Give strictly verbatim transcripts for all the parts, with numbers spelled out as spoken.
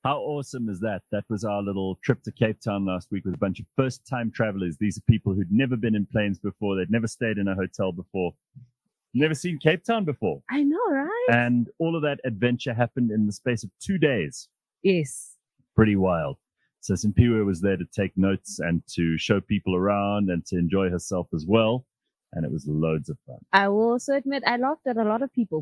How awesome is that? That was our little trip to Cape Town last week with a bunch of first-time travelers. These are people who'd never been in planes before. They'd never stayed in a hotel before. Never seen Cape Town before. I know, right? And all of that adventure happened in the space of two days. Yes. Pretty wild. So Simpiwe was there to take notes and to show people around and to enjoy herself as well. And it was loads of fun. I will also admit I laughed at a lot of people.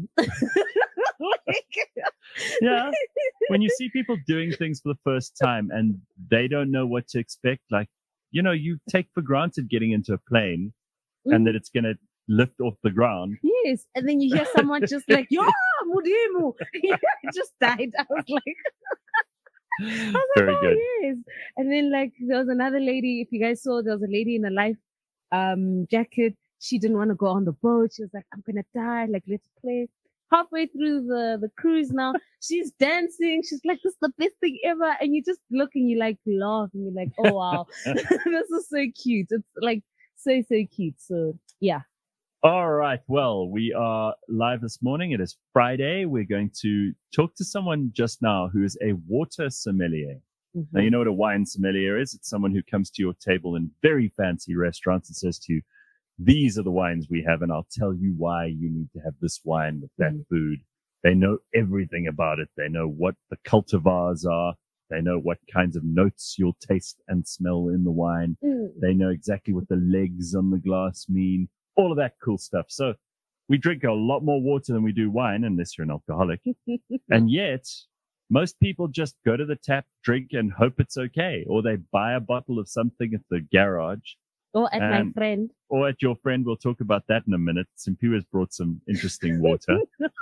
Yeah. When you see people doing things for the first time and they don't know what to expect, like, you know, you take for granted getting into a plane mm. and that it's going to lift off the ground. Yes. And then you hear someone just like, yeah, Mudimu. just died. I was like, I was Very like, oh, good. Yes. And then like there was another lady, if you guys saw, there was a lady in a life um jacket. She didn't want to go on the boat. She was like, I'm going to die. Like, let's play. Halfway through the, the cruise now, she's dancing. She's like, this is the best thing ever. And you just look and you like laugh and you're like, oh, wow, this is so cute. It's like so, so cute. So, yeah. All right. Well, we are live this morning. It is Friday. We're going to talk to someone just now who is a water sommelier. Mm-hmm. Now, you know what a wine sommelier is? It's someone who comes to your table in very fancy restaurants and says to you, these are the wines we have, and I'll tell you why you need to have this wine with that mm. food. They know everything about it. They know what the cultivars are. They know what kinds of notes you'll taste and smell in the wine. Mm. They know exactly what the legs on the glass mean, all of that cool stuff. So we drink a lot more water than we do wine, unless you're an alcoholic. And yet, most people just go to the tap, drink, and hope it's okay. Or they buy a bottle of something at the garage. Or at and, my friend. Or at your friend. We'll talk about that in a minute. Simpiwe's brought some interesting water.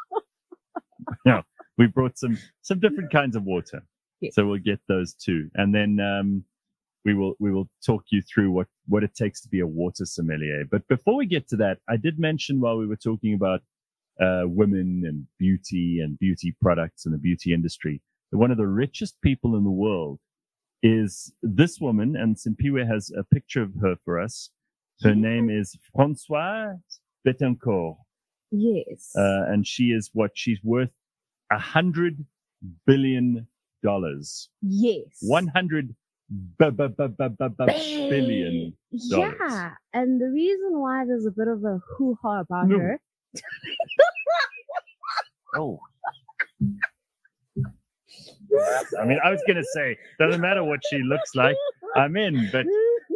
Yeah, we brought some some different kinds of water. Yes. So we'll get those too. And then um, we will we will talk you through what, what it takes to be a water sommelier. But before we get to that, I did mention while we were talking about uh, women and beauty and beauty products and the beauty industry, that one of the richest people in the world is this woman, and Simpiwe has a picture of her for us. Her yeah. name is Françoise Bettencourt. Yes. Uh, and she is what? She's worth a hundred billion dollars. Yes. One hundred b- b- b- b- b- b- billion dollars. Yeah. And the reason why there's a bit of a hoo-ha about no. her. Oh. I mean, I was going to say, doesn't matter what she looks like, I'm in, but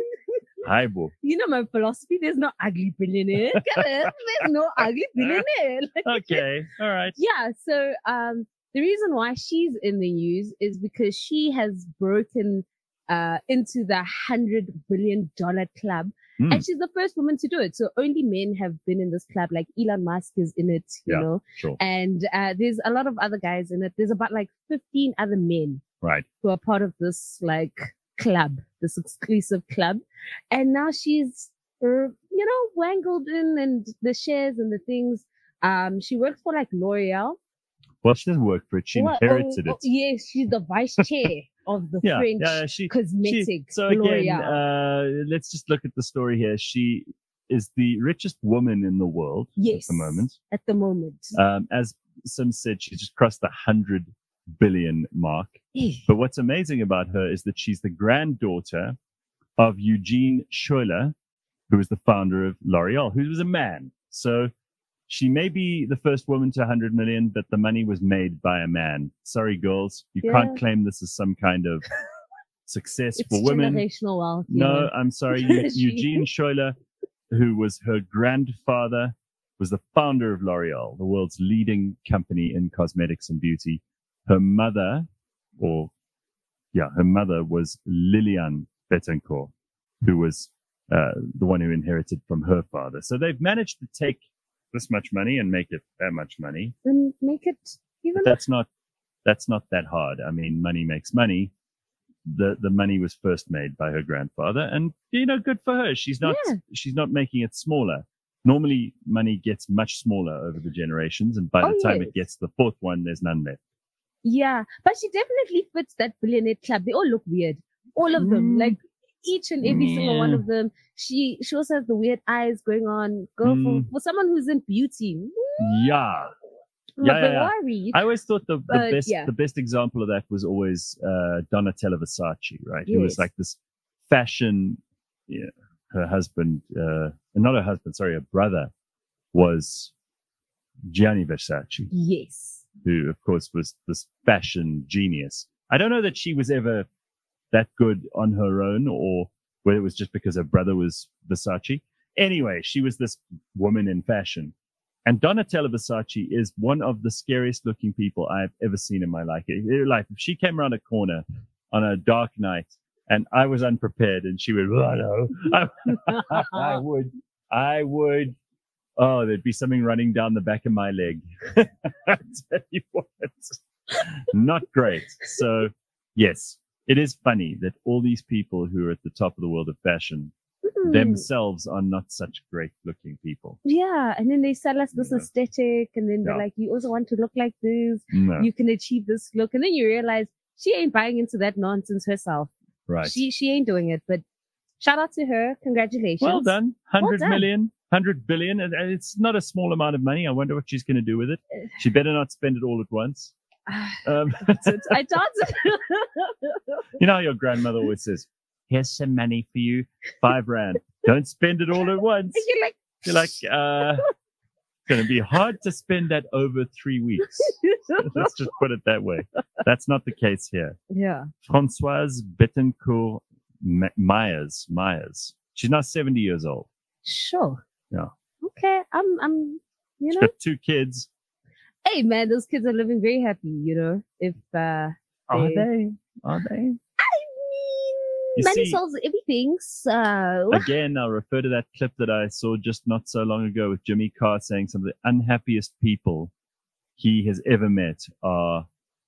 hi, boo. You know my philosophy, there's no ugly billionaire. There's no ugly billionaire. Okay, all right. Yeah, so um, the reason why she's in the news is because she has broken uh, into the one hundred billion dollars club. Mm. And she's the first woman to do it. So only men have been in this club, like Elon Musk is in it, you yeah, know. Sure. And uh, there's a lot of other guys in it. There's about like fifteen other men right. who are part of this like club, this exclusive club. And now she's, uh, you know, wangled in and the shares and the things. Um, she works for like L'Oreal. Well, she doesn't work for it. She well, inherited oh, it. Oh, yes, she's the vice chair of the yeah, French yeah, she, cosmetic she, So L'Oreal. again, uh, let's just look at the story here. She is the richest woman in the world yes, at the moment. At the moment. Um, as Sim said, she just crossed the hundred billion mark. But what's amazing about her is that she's the granddaughter of Eugene Schuller, who was the founder of L'Oreal, who was a man. So she may be the first woman to one hundred million, but the money was made by a man. Sorry, girls. You yeah. can't claim this as some kind of success it's for women. Generational wealth. No, yeah. I'm sorry. Eugene Schuller, who was her grandfather, was the founder of L'Oreal, the world's leading company in cosmetics and beauty. Her mother, or yeah, her mother was Liliane Bettencourt, who was uh, the one who inherited from her father. So they've managed to take this much money and make it that much money. And make it even. But that's not that's not that hard. I mean, money makes money. The the money was first made by her grandfather, and you know, good for her. She's not yeah. she's not making it smaller. Normally, money gets much smaller over the generations, and by oh, the time yes. it gets to the fourth one, there's none left. Yeah, but she definitely fits that billionaire club. They all look weird, all of them, mm. like each and every yeah. single one of them. She she also has the weird eyes going on. Girl, mm. for, for someone who's in beauty. Yeah. I'm Yeah, a yeah, bit yeah. worried. I always thought the, the But, best yeah. the best example of that was always uh, Donatella Versace, right? Who was Yes. like this fashion. Yeah, her husband, uh, not her husband, sorry, her brother was Gianni Versace, Yes. who, of course, was this fashion genius. I don't know that she was ever that good on her own, or whether it was just because her brother was Versace. Anyway, she was this woman in fashion. And Donatella Versace is one of the scariest looking people I've ever seen in my life. Like, if she came around a corner on a dark night and I was unprepared and she would, oh, no, I, I would, I would, oh, there'd be something running down the back of my leg. I tell you what, not great. So, yes, it is funny that all these people who are at the top of the world of fashion Mm. themselves are not such great looking people. Yeah, and then they sell us this Yeah. aesthetic, and then they're Yeah. like, you also want to look like this, No, you can achieve this look, and then you realize she ain't buying into that nonsense herself. right. She she ain't doing it, but shout out to her. Congratulations. Well done. Well Hundred done. million, hundred billion. And and it's not a small amount of money. I wonder what she's going to do with it. She better not spend it all at once. Um, I doubt it. you know, how your grandmother always says, here's some money for you, five rand. Don't spend it all at once. You're like, You're like, uh, it's going to be hard to spend that over three weeks. Let's just put it that way. That's not the case here. yeah. Françoise Bettencourt M- Myers, Myers. She's now seventy years old. Sure. Yeah. Okay. I'm, I'm, you She's know, got two kids. hey man, those kids are living very happy, you know, if, uh, Are they- they? Are they? I mean, You money see- solves everything, so. Again, I'll refer to that clip that I saw just not so long ago with Jimmy Carr saying some of the unhappiest people he has ever met are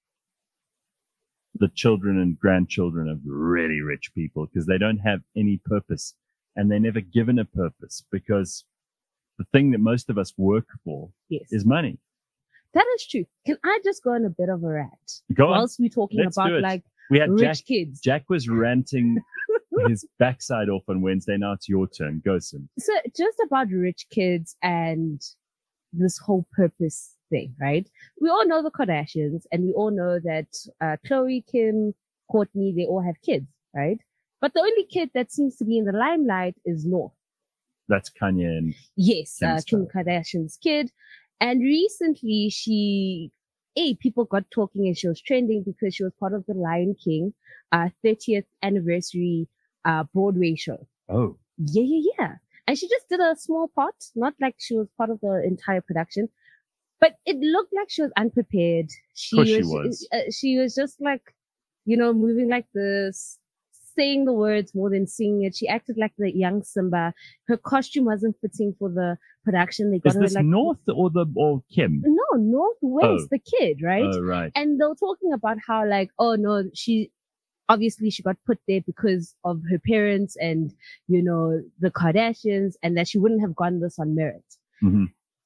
the children and grandchildren of really rich people, because they don't have any purpose and they're never given a purpose, because the thing that most of us work for Yes. is money. That is true. Can I just go on a bit of a rant? Go on. Whilst we're talking Let's do about it. like We had rich Jack. kids. Jack was ranting his backside off on Wednesday. Now it's your turn. Go, Sim. So just about rich kids and this whole purpose thing, right? We all know the Kardashians, and we all know that uh, Khloe, Kim, Kourtney, they all have kids, right? But the only kid that seems to be in the limelight is North. That's Kanye and Yes, uh, Kim's Kim Kardashian's kid. And recently she, hey, people got talking and she was trending because she was part of the Lion King, uh, thirtieth anniversary, uh, Broadway show. oh, Yeah, yeah, yeah. And she just did a small part, not like she was part of the entire production, but it looked like she was unprepared. She course was, she was. Uh, she was just like, you know, moving like this, saying the words more than singing it. She acted like the young Simba. Her costume wasn't fitting for the production. They got is her this like, North or the or Kim? no, Northwest, Oh. the kid, right? Oh, right. And they were talking about how like, oh no, she, obviously she got put there because of her parents and, you know, the Kardashians, and that she wouldn't have gotten this on merit. hmm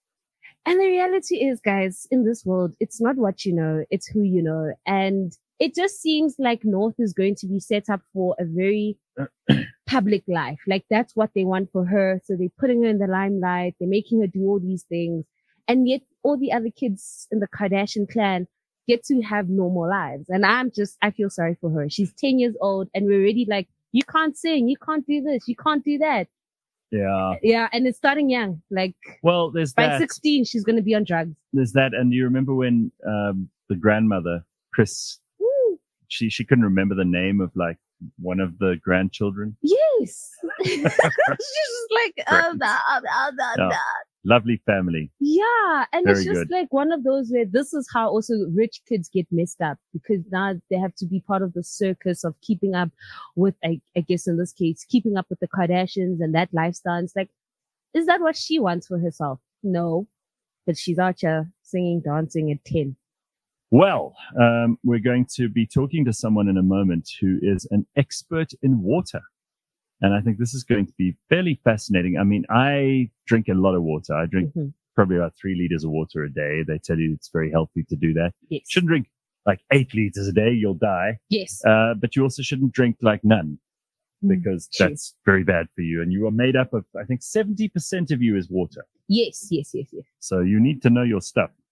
And the reality is, guys, in this world, it's not what you know, it's who you know. And it just seems like North is going to be set up for a very public life. Like that's what they want for her. So they're putting her in the limelight. They're making her do all these things. And yet all the other kids in the Kardashian clan get to have normal lives. And I'm just, I feel sorry for her. She's ten years old and we're already like, you can't sing. You can't do this. You can't do that. Yeah. Yeah. And it's starting young. Like Well, there's by that. sixteen, she's going to be on drugs. There's that. And you remember when um, the grandmother, Chris, Woo. she she couldn't remember the name of like one of the grandchildren. Yes. She's just like, oh, Great. da, oh, da, da, Yeah. da. Lovely family. Yeah. And Very it's just good. like one of those where this is how also rich kids get messed up, because now they have to be part of the circus of keeping up with, I, I guess in this case, keeping up with the Kardashians and that lifestyle. It's like, is that what she wants for herself? No. But she's out here singing, dancing at ten. Well, um, we're going to be talking to someone in a moment who is an expert in water. And I think this is going to be fairly fascinating. I mean, I drink a lot of water. I drink Mhm. probably about three liters of water a day. They tell you it's very healthy to do that. Yes. Shouldn't drink like eight liters a day. You'll die. Yes. Uh, but you also shouldn't drink like none, because True. that's very bad for you. And you are made up of, I think seventy percent of you is water. Yes, yes, yes, yes. So you need to know your stuff.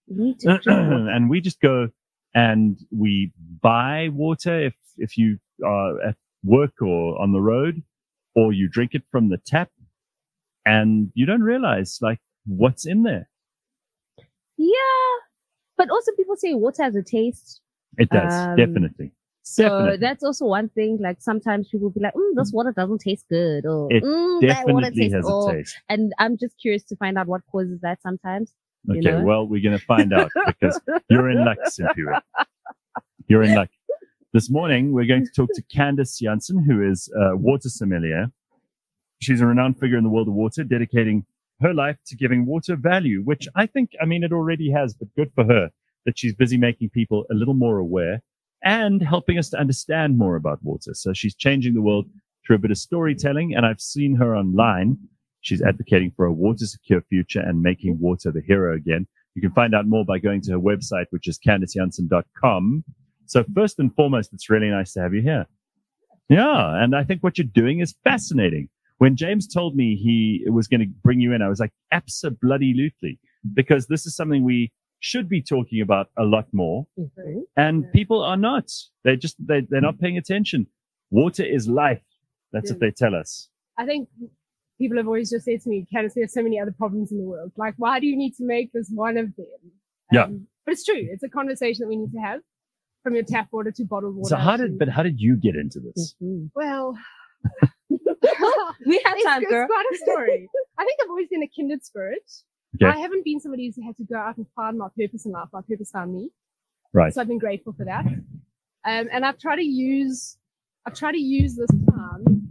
You need to drink water. And we just go and we buy water if if you are at work or on the road, or you drink it from the tap, and you don't realize like what's in there. Yeah, but also people say water has a taste. It does, Um, definitely. So Definitely. that's also one thing. Like sometimes people be like, mm, "This water doesn't taste good," or It mm, that water Definitely tastes has oh. a taste. And I'm just curious to find out what causes that sometimes. you Okay, know? well, we're going to find out because you're in luck, Simpiwe. You're in luck. This morning, we're going to talk to Candace Jansen, who is a water sommelier. She's a renowned figure in the world of water, dedicating her life to giving water value, which I think, I mean, it already has, but good for her that she's busy making people a little more aware and helping us to understand more about water. So she's changing the world through a bit of storytelling, and I've seen her online. She's advocating for a water secure future and making water the hero again. You can find out more by going to her website, which is candace jansen dot com. So first and foremost, it's really nice to have you here. Yeah, and I think what you're doing is fascinating. When James told me he was going to bring you in, I was like, abso-bloody-lutely, because this is something we should be talking about a lot more. Mhm. And people are not. They just, they, they're not paying attention. Water is life. That's what they tell us. I think people have always just said to me, Candace, there's so many other problems in the world. Like, why do you need to make this one of them? Yeah. Um, but it's true. It's a conversation that we need to have, from your tap water to bottled water. So how to- did, but how did you get into this? Mhm. Well, We have it's, time, it's girl. quite a story. I think I've always been a kindred spirit. Okay. I haven't been somebody who's had to go out and find my purpose in life. My purpose found me. Right. So I've been grateful for that. Um, and I've tried to use, I've tried to use this time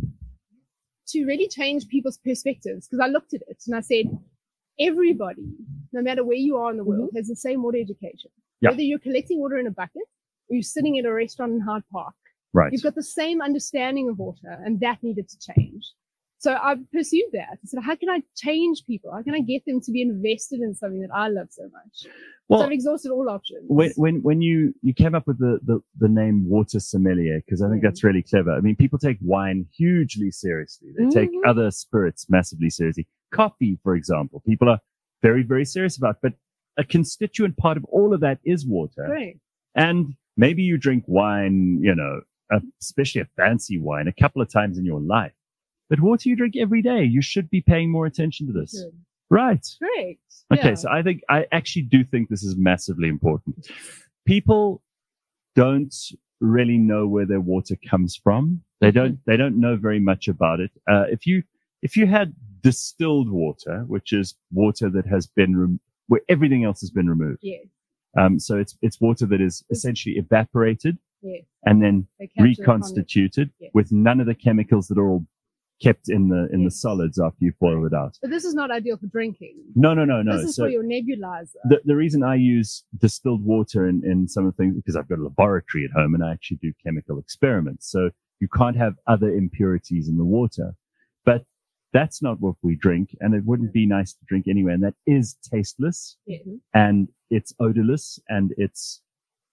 to really change people's perspectives. Because I looked at it and I said, everybody, no matter where you are in the world, has the same water education. Yeah. Whether you're collecting water in a bucket or you're sitting at a restaurant in Hyde Park, Right. you've got the same understanding of water, and that needed to change. So I pursued that. I said, how can I change people? How can I get them to be invested in something that I love so much? Well, so I've exhausted all options. when when when you you came up with the the, the name water sommelier, because I think Yeah. that's really clever. I mean, people take wine hugely seriously. They take Mhm. other spirits massively seriously. Coffee, for example, people are very very serious about. But a constituent part of all of that is water. Great. And maybe you drink wine, you know, uh, especially a fancy wine, a couple of times in your life. But water you drink every day. You should be paying more attention to this. Good. Right. Great. Okay, Yeah. so I think I actually do think this is massively important. People don't really know where their water comes from. They don't. They don't know very much about it. Uh, if you if you had distilled water, which is water that has been rem- where everything else has been removed, Yeah. um, so it's it's water that is essentially evaporated Yeah. and then They capture it from reconstituted Yeah. with none of the chemicals that are all kept in the in the Yes. solids after you boil it out. But this is not ideal for drinking. No, no, no, no. This is So for your nebulizer. the, the reason I use distilled water in, in some of the things, because I've got a laboratory at home and I actually do chemical experiments. So you can't have other impurities in the water. But that's not what we drink, and it wouldn't be nice to drink anyway. And that is tasteless, Yeah. and it's odorless, and it's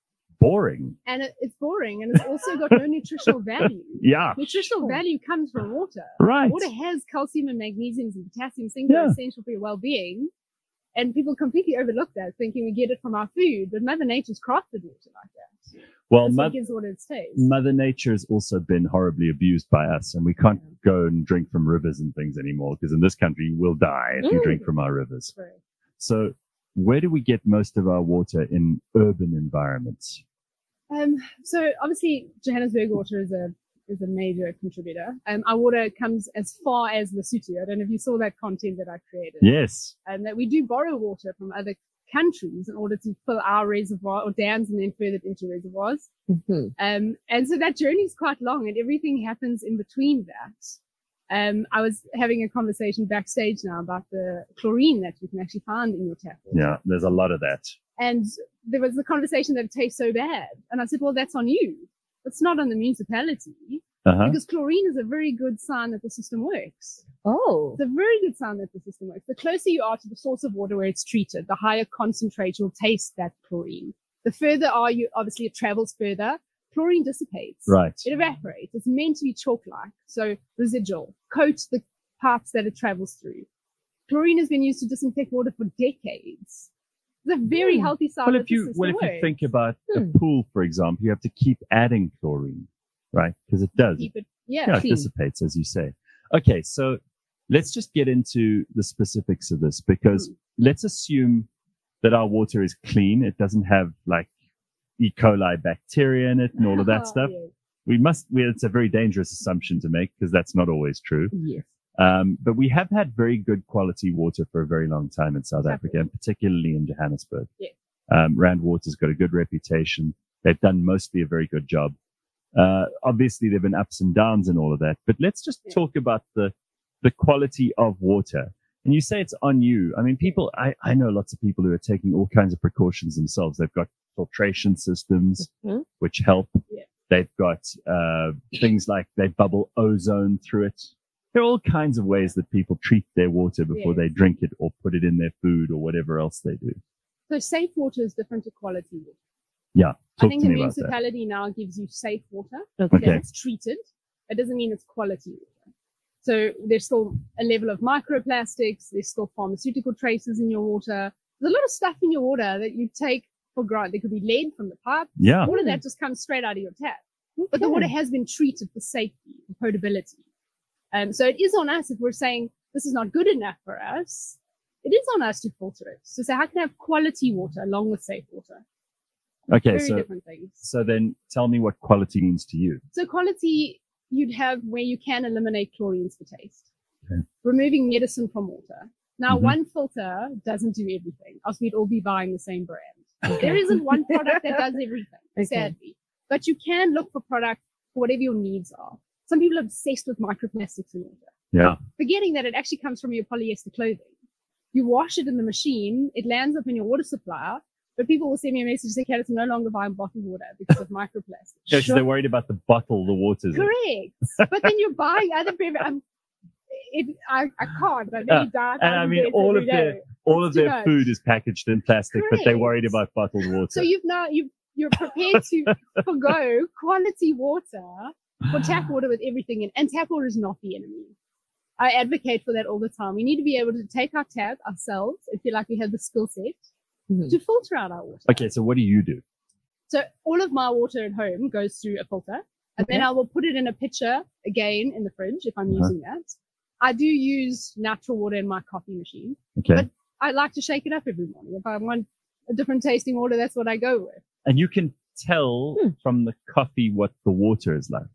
boring. And it, it's boring, and it's also got no nutritional value. Yeah. Nutritional value comes from water. Right. Water has calcium and magnesium and potassium, things that Yeah. are essential for your well-being. And people completely overlook that, thinking we get it from our food. But Mother Nature's crafted water like that. Well, That's mo- what gives water its taste. Mother Nature has also been horribly abused by us, and we can't go and drink from rivers and things anymore, because in this country you will die if you Mm. drink from our rivers. Right. So where do we get most of our water in urban environments? Um, so obviously Johannesburg water is a is a major contributor. Um, our water comes as far as Lesotho. I don't know if you saw that content that I created. Yes. And that we do borrow water from other countries in order to fill our reservoir or dams and then further it into reservoirs. Mhm. Um, and so that journey is quite long, and everything happens in between that. Um, I was having a conversation backstage now about the chlorine that you can actually find in your tap water. Yeah, there's a lot of that. And there was the conversation that it tastes so bad. And I said, well, that's on you. It's not on the municipality, Uh-huh. because chlorine is a very good sign that the system works. Oh. It's a very good sign that the system works. The closer you are to the source of water where it's treated, the higher concentrate you'll taste that chlorine. The further are you, obviously it travels further, chlorine dissipates. Right. It evaporates. It's meant to be chalk-like, so residual, coats the parts that it travels through. Chlorine has been used to disinfect water for decades. It's a very Hmm. healthy side Well, that if the you system well, if you works. think about Hmm. a pool, for example, you have to keep adding chlorine, right? Because it does. Keep it, yeah. Yeah, it clean. dissipates, as you say. Okay, so let's just get into the specifics of this because Mm. let's assume that our water is clean. It doesn't have like E. coli bacteria in it and all of that stuff. Yes. We must, we, it's a very dangerous assumption to make because that's not always true. Yes. Um, but we have had very good quality water for a very long time in South Exactly. Africa, and particularly in Johannesburg. Yeah. Um, Rand Water's got a good reputation. They've done mostly a very good job. Uh, obviously there've been ups and downs and all of that, but let's just Yeah. talk about the, the quality of water. And you say it's on you. I mean, people, I, I know lots of people who are taking all kinds of precautions themselves. They've got filtration systems, Mhm. which help. Yeah. They've got, uh, things like they bubble ozone through it. There are all kinds of ways that people treat their water before Yes. they drink it or put it in their food or whatever else they do. So safe water is different to quality water. Yeah. I Talk think to the me about that. municipality now gives you safe water. Okay. Okay. It's treated. It doesn't mean it's quality water. So there's still a level of microplastics. There's still pharmaceutical traces in your water. There's a lot of stuff in your water that you take for granted. There could be lead from the pipe. Yeah. All of that just comes straight out of your tap. But the Okay. water has been treated for safety, for potability. Um, so it is on us if we're saying this is not good enough for us. It is on us to filter it. So say, how can I have quality water along with safe water? Okay. Very So, different things. so then tell me what quality means to you. So quality, you'd have where you can eliminate chlorines for taste. Okay. Removing medicine from water. Now, Mhm. one filter doesn't do everything, else we'd all be buying the same brand. There isn't one product that does everything, Okay. sadly. But you can look for products for whatever your needs are. Some people are obsessed with microplastics in water, Yeah. forgetting that it actually comes from your polyester clothing. You wash it in the machine, it lands up in your water supply, but people will send me a message saying, "Kat, it's no longer buying bottled water because of microplastics." Yeah, 'cause they're worried about the bottle the water's in. Correct. But then you're buying other bev- um, it, I, I can't. I Yeah. really die. And I mean, all of their, all of Too their much. food is packaged in plastic, but they're Correct. worried about bottled water. So you've now, you've, you're prepared to forgo quality water for tap water with everything in. And tap water is not the enemy. I advocate for that all the time. We need to be able to take our tap ourselves and feel like we have the skill set Mhm. to filter out our water. Okay, so what do you do? So all of my water at home goes through a filter, and then Okay. I will put it in a pitcher again in the fridge if I'm Uh-huh. using that. I do use natural water in my coffee machine. Okay. But I like to shake it up every morning. If I want a different tasting water, that's what I go with. And you can tell Hmm. from the coffee what the water is like.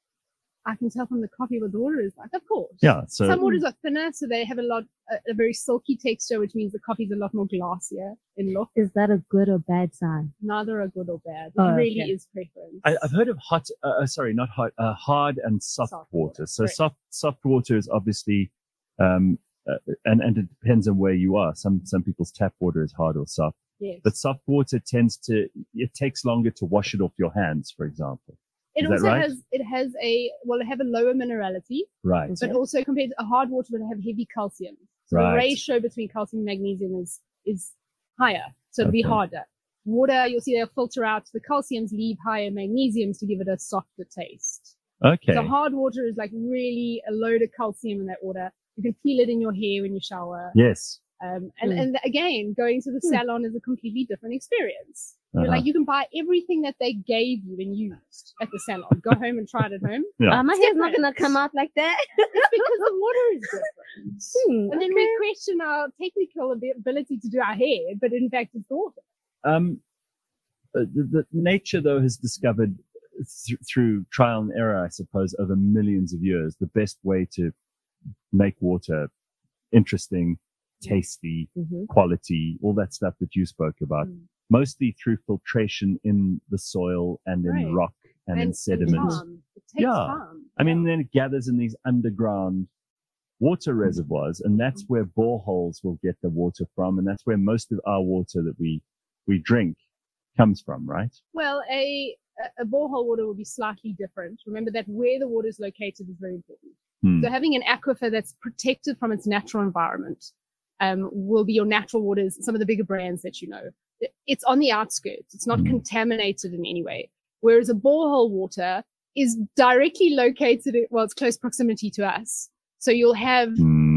I can tell from the coffee what the water is like, of course. Yeah. So Some waters are thinner, so they have a lot, a, a very silky texture, which means the coffee's a lot more glassier in look. Is that a good or bad sign? Neither are good or bad. It Oh, really okay. is preference. I, I've heard of hot, uh, uh, sorry, not hot, uh, hard and soft, Soft water. water, So correct. soft, soft water is obviously, um, uh, and, and it depends on where you are. Some, some people's tap water is hard or soft, Yes. but soft water tends to, it takes longer to wash it off your hands, for example. It Is that also right? has, it has a, well, it have a lower minerality, Right. but also compared to a hard water would have heavy calcium. So Right. the ratio between calcium and magnesium is, is higher. So it'll be Okay. harder. Water, you'll see they'll filter out the calciums, leave higher magnesiums to give it a softer taste. Okay. So hard water is like really a load of calcium in that water. You can feel it in your hair when you shower. Yes. Um, and, Mm. and again, going to the Mm. salon is a completely different experience. You're Uh-huh. like, you can buy everything that they gave you and used at the salon. Go home and try it at home. Yeah. Uh, my It's hair's not different. gonna come out like that. It's because the water is different. Hmm, And then okay. we question our technical abi- ability to do our hair, but in fact it's the water. Um, uh, the, the nature though has discovered th- through trial and error, I suppose, over millions of years, the best way to make water interesting, tasty, Mhm. quality, all that stuff that you spoke about, Mm. mostly through filtration in the soil and in Right. rock and, in sediment. time. It takes Yeah. time. I mean, Yeah. then it gathers in these underground water reservoirs, and that's where boreholes will get the water from, and that's where most of our water that we we drink comes from, right? Well, a, a borehole water will be slightly different. Remember that where the water is located is very important. Hmm. So having an aquifer that's protected from its natural environment um, will be your natural waters, some of the bigger brands that you know. It- It's on the outskirts. It's not Mm. contaminated in any way. Whereas a borehole water is directly located, at, well, it's close proximity to us. So you'll have Hmm.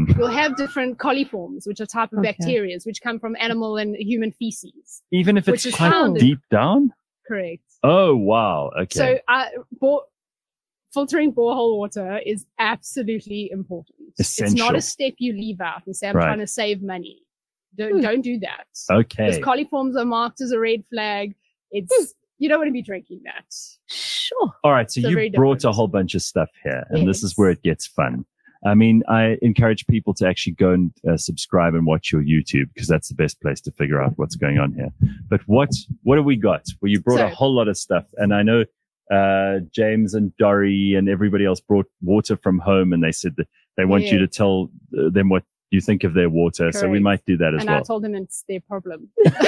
Mm. You'll have different coliforms, which are type of Okay. bacteria, which come from animal and human feces. Even if Which it's is quite found in- deep down? Correct. Oh, wow. Okay. So, uh, bo- filtering borehole water is absolutely important. It's not Essential. a step you leave out and say, I'm Right. trying to save money. Don't, Hmm. don't do that. okay. Because coliforms are marked as a red flag. It's, Hmm. you don't want to be drinking that. Sure. All right. So So you very brought a different. whole bunch of stuff here, and this is Yes. where it gets fun. I mean, I encourage people to actually go and uh, subscribe and watch your YouTube because that's the best place to figure out what's going on here. But what, what have we got? Well, you brought a So- whole lot of stuff, and I know, uh, James and Dory and everybody else brought water from home, and they said that they want you Yeah. to tell uh, them what you think of their water. So we Correct. might do that as And I well. told them it's their problem.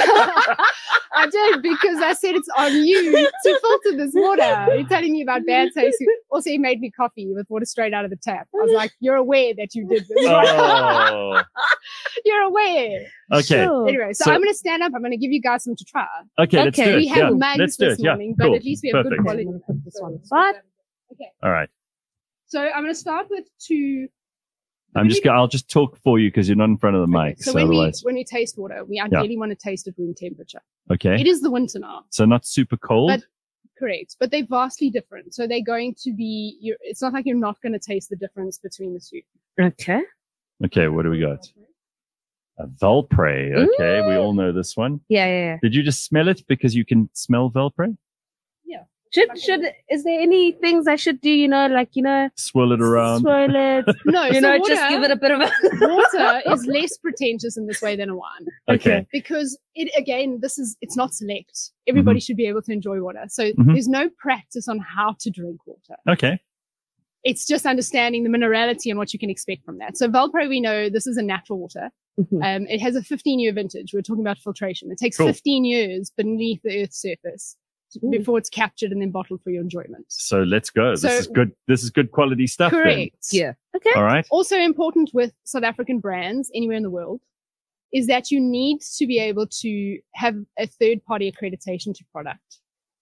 I did because I said it's on you to filter this water. You're telling me about bad taste. Also, he made me coffee with water straight out of the tap. I was like, you're aware that you did this. Oh, You're aware. okay. Sure. Anyway, so, So- I'm going to stand up. I'm going to give you guys some to try. Okay, let's Okay. do it. We have yeah, mugs let's do this it. Yeah, morning, but cool. at least we have Perfect. good quality. I'm gonna put this one aside. Okay. All right. So I'm going to start with two. I'm just. Go- I'll just talk for you because you're not in front of the Okay, mic. So So when we otherwise, when we taste water, we ideally want to taste at room temperature. okay. It is the winter now. So not super cold. But- Correct, but they're vastly different. So they're going to be. You're, it's not like you're not going to taste the difference between the two. Okay. Okay, what do we got? A Valpre. Okay, we all know this one. Yeah, yeah, yeah. Did you just smell it because you can smell Valpre? Should, should, is there any things I should do, you know, like, you know, Swirl it around. swirl it, No, you so know, water, just give it a bit of a. water is less pretentious in this way than a wine Okay. because it again, this is it's not select. Everybody Mm-hmm. should be able to enjoy water. So Mhm. there's no practice on how to drink water. Okay. It's just understanding the minerality and what you can expect from that. So Valpro, we know this is a natural water. Mhm. Um, it has a fifteen year vintage. We're talking about filtration. It takes Cool. fifteen years beneath the Earth's surface to- Ooh. before it's captured and then bottled for your enjoyment. So let's go. So- this is good. This is good quality stuff. then. Correct. Yeah. Okay. All right. Also important with South African brands anywhere in the world is that you need to be able to have a third party accreditation to product.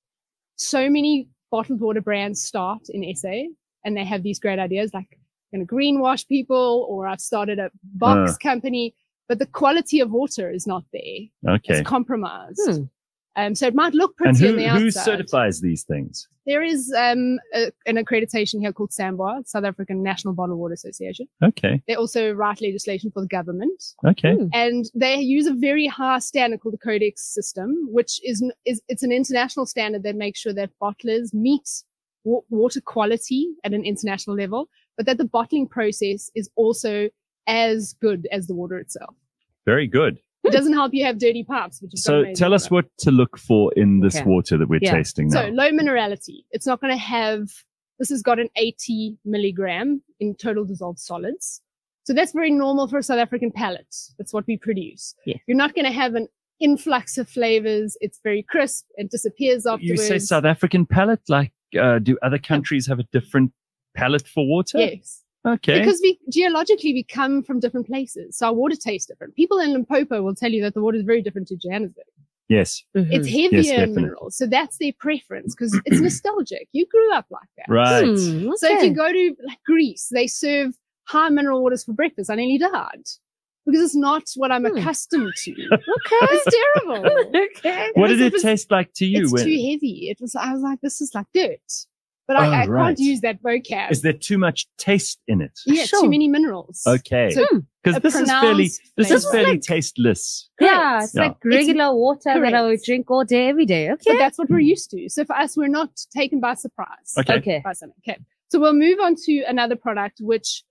So many bottled water brands start in S A and they have these great ideas like I'm going to greenwash people or I've started a box Uh. company, but the quality of water is not there. Okay. It's compromised. Hmm. Um, so it might look And pretty who on the who outside. certifies these things? There is um, a, an accreditation here called SAMBOA, South African National Bottled Water Association. Okay. They also write legislation for the government, Okay. Hmm. and they use a very high standard called the Codex system, which is is it's an international standard that makes sure that bottlers meet wa- water quality at an international level, but that the bottling process is also as good as the water itself. Very good. It doesn't help you have dirty pipes, which is So tell us what to look for in this Okay. water that we're Yeah. tasting now. So low minerality. It's not going to have, this has got an eighty milligram in total dissolved solids. So that's very normal for a South African palate. That's what we produce. Yeah. You're not going to have an influx of flavors. It's very crisp. It disappears you afterwards. say South African palate? Like, uh, do other countries have a different palate for water? Yes. Okay. Because we geologically we come from different places. So our water tastes different. People in Limpopo will tell you that the water is very different to Johannesburg. yes. It's Mhm. heavier in definitely. minerals. So that's their preference because it's nostalgic. You grew up like that. Right. Hmm, So if okay. you go to like Greece, they serve high mineral waters for breakfast. I nearly died because it's not what I'm Hmm. accustomed to. Okay. It's terrible. Okay. What did It it was- taste like to you? It's when- too heavy. It was. I was like, this is like dirt. But Oh, I, I right. can't use that vocab. Is there too much taste in it? yeah, Sure. too many minerals. Okay. So Because a this is fairly pronounced this is flavor. fairly tasteless. Yeah, it's Yeah. like regular water that I would Correct. drink all day, every day. but Okay. that's what we're used to. So for us, we're not taken by surprise. Okay. Okay. By something. Okay. So we'll move on to another product which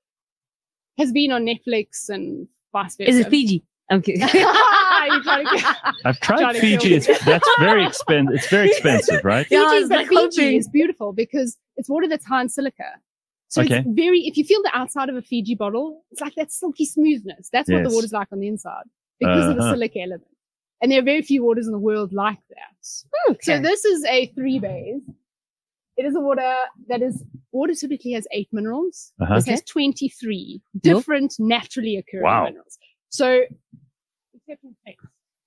has been on Netflix and vice versa. Is it Fiji? I'm kidding. You're trying to I've tried Trying to Fiji. kill It's, that's very expensive. It's very expensive, right? Yeah, Fiji, it's but like Fiji hoping. is beautiful because it's water that's high in silica. So Okay. it's very, if you feel the outside of a Fiji bottle, it's like that silky smoothness. That's what Yes. the water's like on the inside because of the Uh-huh. silica element. And there are very few waters in the world like that. So Okay. this is a three bays. It is a water that is, water typically has eight minerals. Uh-huh. This Okay. has twenty-three Yep. different naturally occurring Wow. minerals. So, except for taste.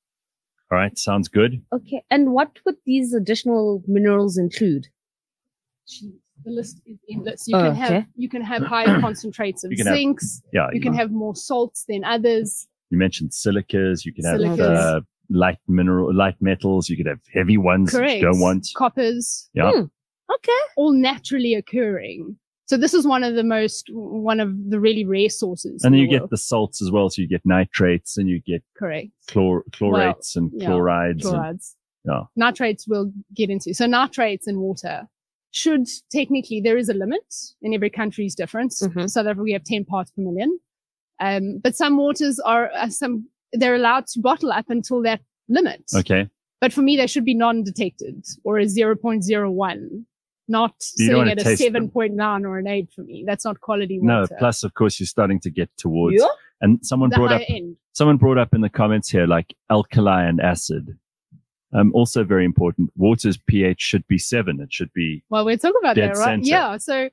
All right. Sounds good. Okay. And what would these additional minerals include? Cheese. The list is endless. You Oh, can have okay. you can have higher concentrates of You can have- zincs. Yeah. You can have more salts than others. You mentioned silicas. You can have Silicas. uh, light mineral, light metals. You could have heavy ones that Correct. you don't want. Coppers. Yeah. Hmm. Okay. All naturally occurring. So this is one of the most, one of the really rare sources. And then in you the get world. the salts as well. So you get nitrates and you get Correct. chlor- chlorates and yeah, chlorides. And, Chlorides. yeah. Nitrates we'll get into. So nitrates in water should technically, there is a limit in every country's difference. Mhm. South Africa, we have ten parts per million. Um, but some waters are, uh, some, they're allowed to bottle up until that limit. Okay. But for me, they should be non-detected or a zero point zero one, not You don't sitting wanna at a taste them. seven point nine or an eight for me. That's not quality No, water. plus of course you're starting to get towards, Yeah. and someone the brought higher up, end. someone brought up in the comments here, like alkali and acid. Um, also very important. Water's pH should be seven. It should be, Well, we'll talk about Dead that, right? center. Yeah. So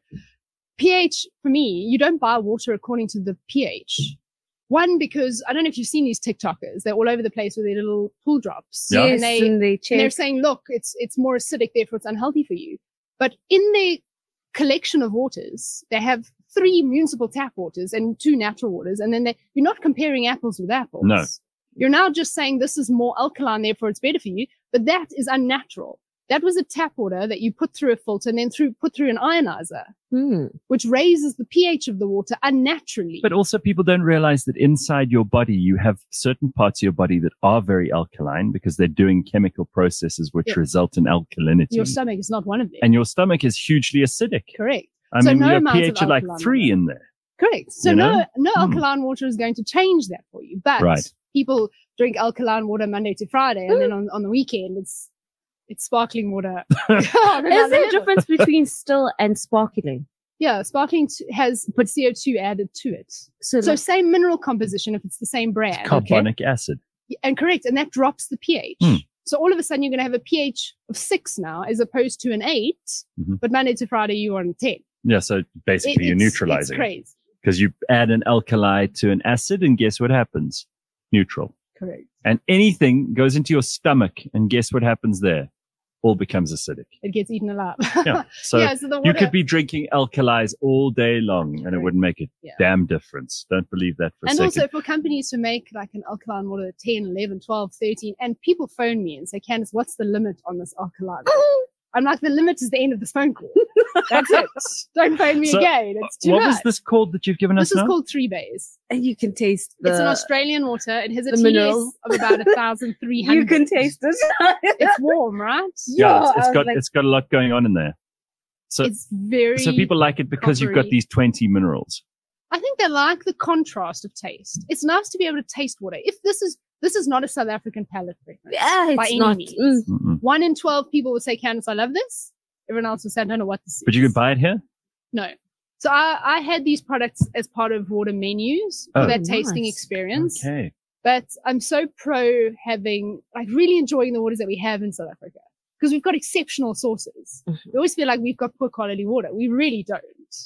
pH for me, you don't buy water according to the pH. One, because I don't know if you've seen these TikTokers. They're all over the place with their little pool drops. Yeah. Yes, And they, and they and they're check. saying, look, it's, it's more acidic, therefore it's unhealthy for you. But in their collection of waters, they have three municipal tap waters and two natural waters. And then they, you're not comparing apples with apples. No. You're now just saying this is more alkaline, therefore it's better for you. But that is unnatural. That was a tap water that you put through a filter and then through, put through an ionizer, Hmm. which raises the pH of the water unnaturally. but also people don't realize that inside your body, you have certain parts of your body that are very alkaline because they're doing chemical processes which Yeah. result in alkalinity. Your stomach is not one of them. and your stomach is hugely acidic. Correct. I So mean, no your amount of pH are like alkaline three water. in there. Correct. So You know? no, no Hmm. alkaline water is going to change that for you. But Right. people drink alkaline water Monday to Friday, and then on, on the weekend it's it's sparkling water. Is there a difference between still and sparkling? Yeah, sparkling t- has put C O two added to it. So, So like, same mineral composition if it's the same brand. Carbonic acid. And correct, and that drops the pH. Hmm. So all of a sudden you're going to have a pH of six now, as opposed to an eight. Mhm. But Monday to Friday you're on ten. Yeah. So basically It- you're it's- neutralizing It's crazy. because you add an alkali to an acid and guess what happens? Neutral. Correct. And anything goes into your stomach and guess what happens there? All becomes acidic. It gets eaten alive. Yeah. So yeah, so the water, you could be drinking alkalis all day long and it Correct. wouldn't make a Yeah. damn difference. Don't believe that for a and second. also for companies to make like an alkaline water ten, eleven, twelve, thirteen, and people phone me and say, Candice, what's the limit on this alkaline? I'm like, the limit is the end of this phone call. That's it. Don't phone me So, again. It's too what much. was this called that you've given us This is now? called Three Bays. and you can taste the. It's an Australian water. It has a the T S mineral. of about a thousand three hundred. You can taste it. It's warm, right? yeah, it's, I it's was got like- it's got a lot going on in there. So It's very. so people like it because you've got coppery. these twenty minerals. I think they like the contrast of taste. It's nice to be able to taste water. If this is this is not a South African palate preference. Yeah, by it's any not. means. Mm. Mm-mm. One in twelve people would say, Candice, I love this. Everyone else would say, I don't know what this is. But you can buy it here. No. So I, I had these products as part of water menus for Oh. that tasting Nice. experience. Okay. But I'm so pro having, like really enjoying the waters that we have in South Africa because we've got exceptional sources. Mhm. We always feel like we've got poor quality water. We really don't.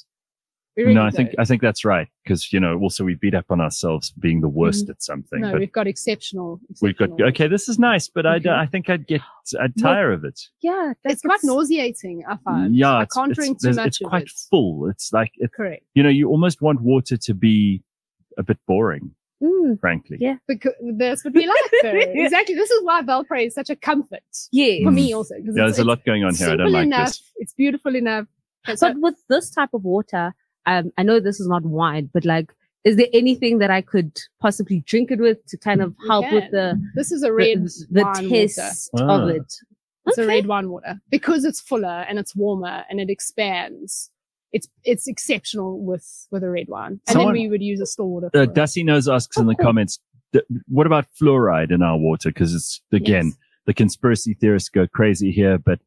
We really no, I don't. think I think that's right because you know also we beat up on ourselves being the worst at something. no, but we've got exceptional. we've got exceptional okay. This is nice, but I Okay. don't- I think I'd get I'd tire of it. Yeah, It's quite nauseating, I find. Yeah, I it's, can't it's, drink too there's- much it's of quite it. full. It's like it, Correct. you know you almost want water to be a bit boring, Mm, frankly. Yeah. Because that's what we like, though. Exactly. This is why Valpre is such a comfort yes. for me, also. 'cause Yeah, it's- there's a it's lot going on here. I simple don't like enough. this. It's beautiful enough. Okay, so But with this type of water, um, I know this is not wine, but like, is there anything that I could possibly drink it with to kind of You help with can. the this is a red the, the wine water. taste Ah. of it? It's a Okay. red wine water because it's fuller and it's warmer and it expands. It's it's exceptional with with a red wine, and Someone- then we would use a still water. For Uh, it. Dusty Knows asks in the comments, d- what about fluoride in our water? Because it's again Yes. the conspiracy theorists go crazy here, but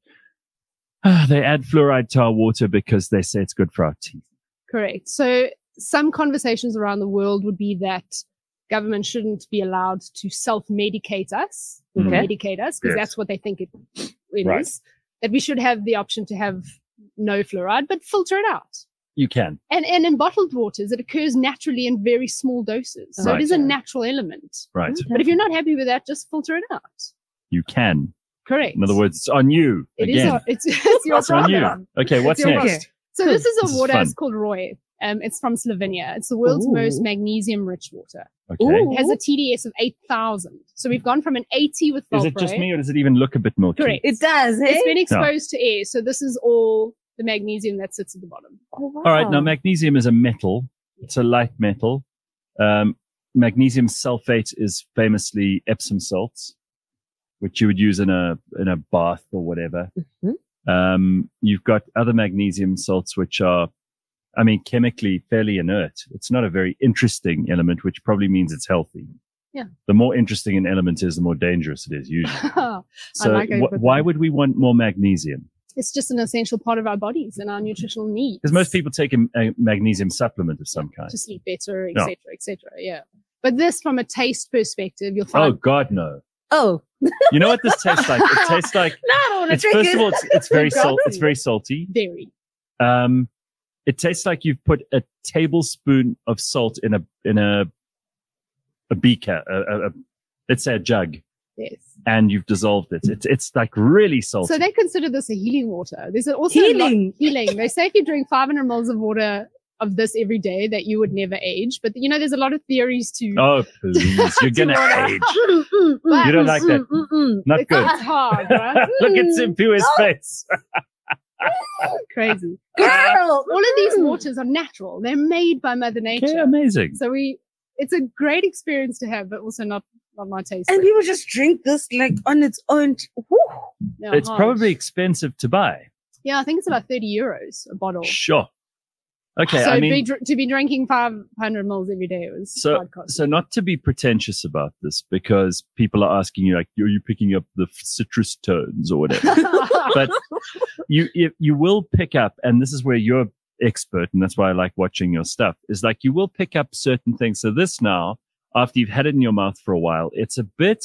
uh, they add fluoride to our water because they say it's good for our teeth. Correct. So some conversations around the world would be that government shouldn't be allowed to self-medicate us, or Okay. medicate us, because Yes. that's what they think it, it Right. is. That we should have the option to have no fluoride, but filter it out. You can. And and in bottled waters, it occurs naturally in very small doses. So Right. it is a natural element. Right. Okay. But if you're not happy with that, just filter it out. You can Correct. In other words, it's on you it again. is our, it's, it's your It's on you. problem. Okay, what's your next? So this is a This is water. fun. It's called Roy. Um, it's from Slovenia. It's the world's Ooh. most magnesium-rich water. Okay. Ooh. It has a T D S of eight thousand. So we've gone from an eighty with Is Valpro. it just me, or does it even look a bit milky? Correct. It does, hey? It's been exposed to air. So this is all the magnesium that sits at the bottom. Oh, wow. All right. Now, magnesium is a metal. It's a light metal. Um, magnesium sulfate is famously Epsom salts, which you would use in a in a bath or whatever. Mhm. Um, you've got other magnesium salts, which are, I mean, chemically fairly inert. It's not a very interesting element, which probably means it's healthy. Yeah. The more interesting an element is, the more dangerous it is usually. So like how you wh- put why that. would we want more magnesium? It's just an essential part of our bodies and our nutritional needs. Because most people take a, a magnesium supplement of some kind. to sleep better, et No. cetera, et cetera. Yeah. But this, from a taste perspective, you'll Oh find God, no. Oh, You know what this tastes like? It tastes like, no, I don't want to it's, drink first it. of all, it's, it's very Got salt. to. It's very salty. very. Um, it tastes like you've put a tablespoon of salt in a in a a beaker, a, a, a let's say a jug, Yes. and you've dissolved it. It's it's like really salty. So they consider this a healing water. There's also a lot- Healing. healing. They say if you drink five hundred mils of water of this every day, that you would never age. But you know, there's a lot of theories to. Oh please, you're gonna water. age. Mm, mm, mm, You don't mm, like that. mm, mm, mm. Not it's, good. it's hard, right? Look at Simpua's face. Crazy. Girl, All of these mm. waters are natural. They're made by Mother Nature. Okay, amazing. So we, it's a great experience to have, but also not not my taste. And people just drink this like on its own. Whew. No, It's hard. probably expensive to buy. yeah. I think it's about thirty euros a bottle. Sure. Okay, so I mean, be, dr- to be drinking five hundred mils every day was So, hard cost. so not to be pretentious about this, because people are asking you, like, are you picking up the citrus tones or whatever? But you, you, you will pick up, and this is where you're expert, and that's why I like watching your stuff, is like you will pick up certain things. So this now, after you've had it in your mouth for a while, it's a bit,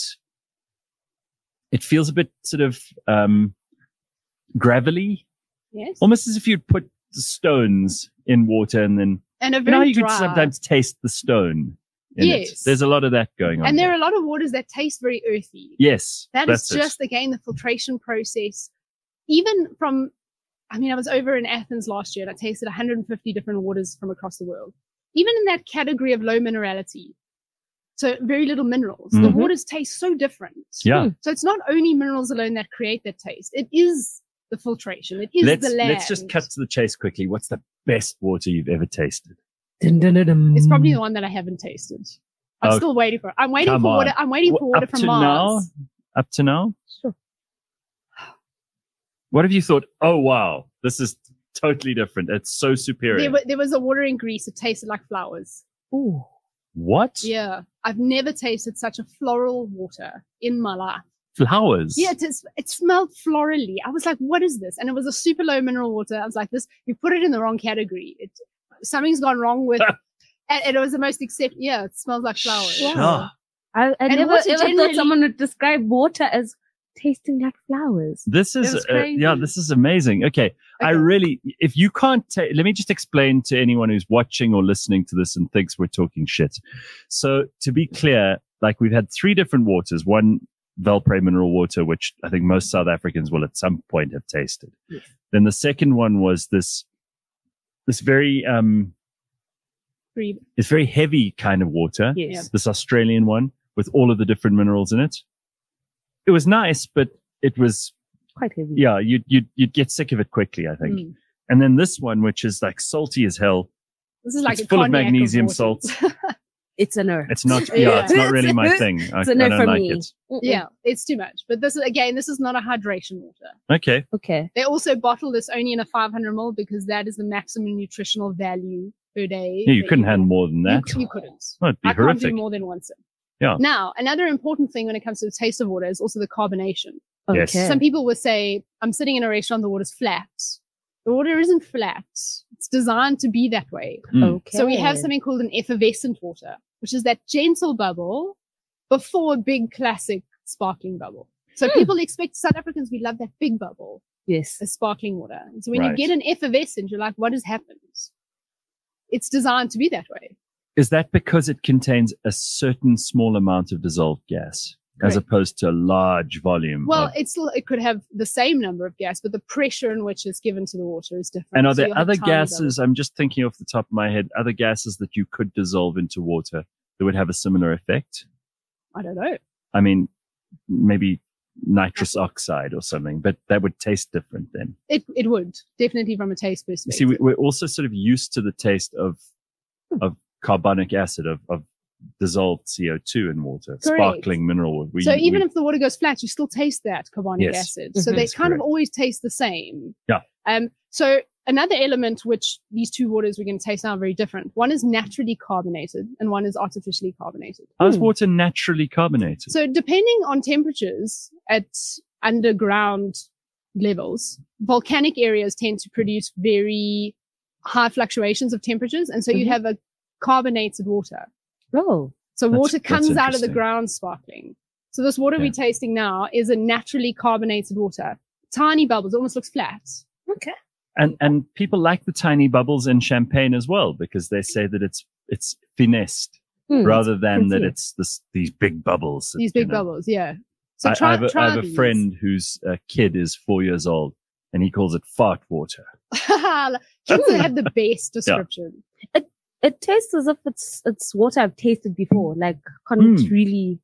it feels a bit sort of, um, gravelly, yes, almost as if you'd put stones in water and then, and a you know, very you dry. could sometimes taste the stone in it. Yes. There's a lot of that going on. and there here. are a lot of waters that taste very earthy. Yes. That is that's it. just again the filtration process. Even from, I mean, I was over in Athens last year and I tasted one hundred fifty different waters from across the world. Even in that category of low minerality, so very little minerals, the Mhm. waters taste so different. Yeah. So it's not only minerals alone that create that taste. It is the filtration. It is Let's, the land. let's just cut to the chase quickly. What's the best water you've ever tasted? Dun, dun, dun, dun. It's probably the one that I haven't tasted. I'm Oh, still waiting for it. I'm waiting come for on. water. I'm waiting for Well, water up from to Mars. now, up to now, Sure. what have you thought? Oh, wow, this is totally different. It's so superior. There, wa- there was a water in Greece. It tasted like flowers. Ooh. What? Yeah. I've never tasted such a floral water in my life. Flowers? Yeah, it, is, it smelled florally. I was like, what is this? And it was a super low mineral water. I was like, this, you put it in the wrong category. It, something's gone wrong with, and, and it was the most accept. Yeah, it smells like flowers. Sure. Wow. I, I And never water ever generally- thought someone would describe water as tasting like flowers. This is, was uh, yeah, crazy. this is amazing. Okay. I Okay. really, if you can't ta- let me just explain to anyone who's watching or listening to this and thinks we're talking shit. So to be clear, like we've had three different waters, one Valpre mineral water, which I think most South Africans will at some point have tasted. Yes. Then the second one was this, this very, um, Breathe. it's very heavy kind of water. Yes. Yeah. This Australian one with all of the different minerals in it. It was nice, but it was, Quite heavy. yeah, you'd, you'd, you'd get sick of it quickly, I think. Mm. And then this one, which is like salty as hell. This is like It's a full of cognac magnesium water. salts. It's a no. It's not, yeah, Yeah. it's not really my thing. I, It's a I no don't for like me. it. Mm-mm. Yeah, it's too much. But this is, again, this is not a hydration water. Okay. Okay. They also bottle this only in a five hundred ml because that is the maximum nutritional value per day. Yeah, you that couldn't can- handle more than that. You, you couldn't. Oh, it'd be I can't horrific. do more than one sip. Yeah. Now, another important thing when it comes to the taste of water is also the carbonation. Yes. Okay. Some people would say, I'm sitting in a restaurant, the water's flat. The water isn't flat. It's designed to be that way. Mm. Okay. So we have something called an effervescent water, which is that gentle bubble before a big classic sparkling bubble. So Hmm. people expect South Africans, we love that big bubble, Yes. the sparkling water. And so when Right. you get an effervescent, you're like, what has happened? It's designed to be that way. Is that because it contains a certain small amount of dissolved gas? as Correct. opposed to a large volume. Well, of- it's still, it could have the same number of gas, but the pressure in which it's given to the water is different. and are So there you'll have other tiny gases? I'm just thinking off the top of my head, other gases that you could dissolve into water that would have a similar effect. bubbles. I don't know. I mean, maybe nitrous oxide or something, but that would taste different then. It it would definitely from a taste You perspective. see, we, we're also sort of used to the taste of of carbonic acid, of, of dissolved C O two in water, Correct. sparkling mineral water. We, so even we, if the water goes flat, you still taste that carbonic Yes. acid. So Mhm. they That's kind correct. of always taste the same. Yeah. Um. So another element which these two waters we're going to taste now are very different. One is naturally carbonated, and one is artificially carbonated. how is Hmm. water naturally carbonated? So depending on temperatures at underground levels, volcanic areas tend to produce very high fluctuations of temperatures, and so you Mhm. have a carbonated water. Oh, So That's- water that's comes out of the interesting. ground sparkling. So this water Yeah. we're tasting now is a naturally carbonated water. Tiny bubbles, it almost looks flat. okay. And and people like the tiny bubbles in champagne as well because they say that it's it's finessed Hmm. rather than that Pretty. it's this these big bubbles. that, These you big know. bubbles, yeah. So I, try, I have, a, try I have a these. friend whose uh, kid is four years old, and he calls it fart water. Kids have the best description. It tastes as if it's it's water I've tasted before. Like can't Mm. really.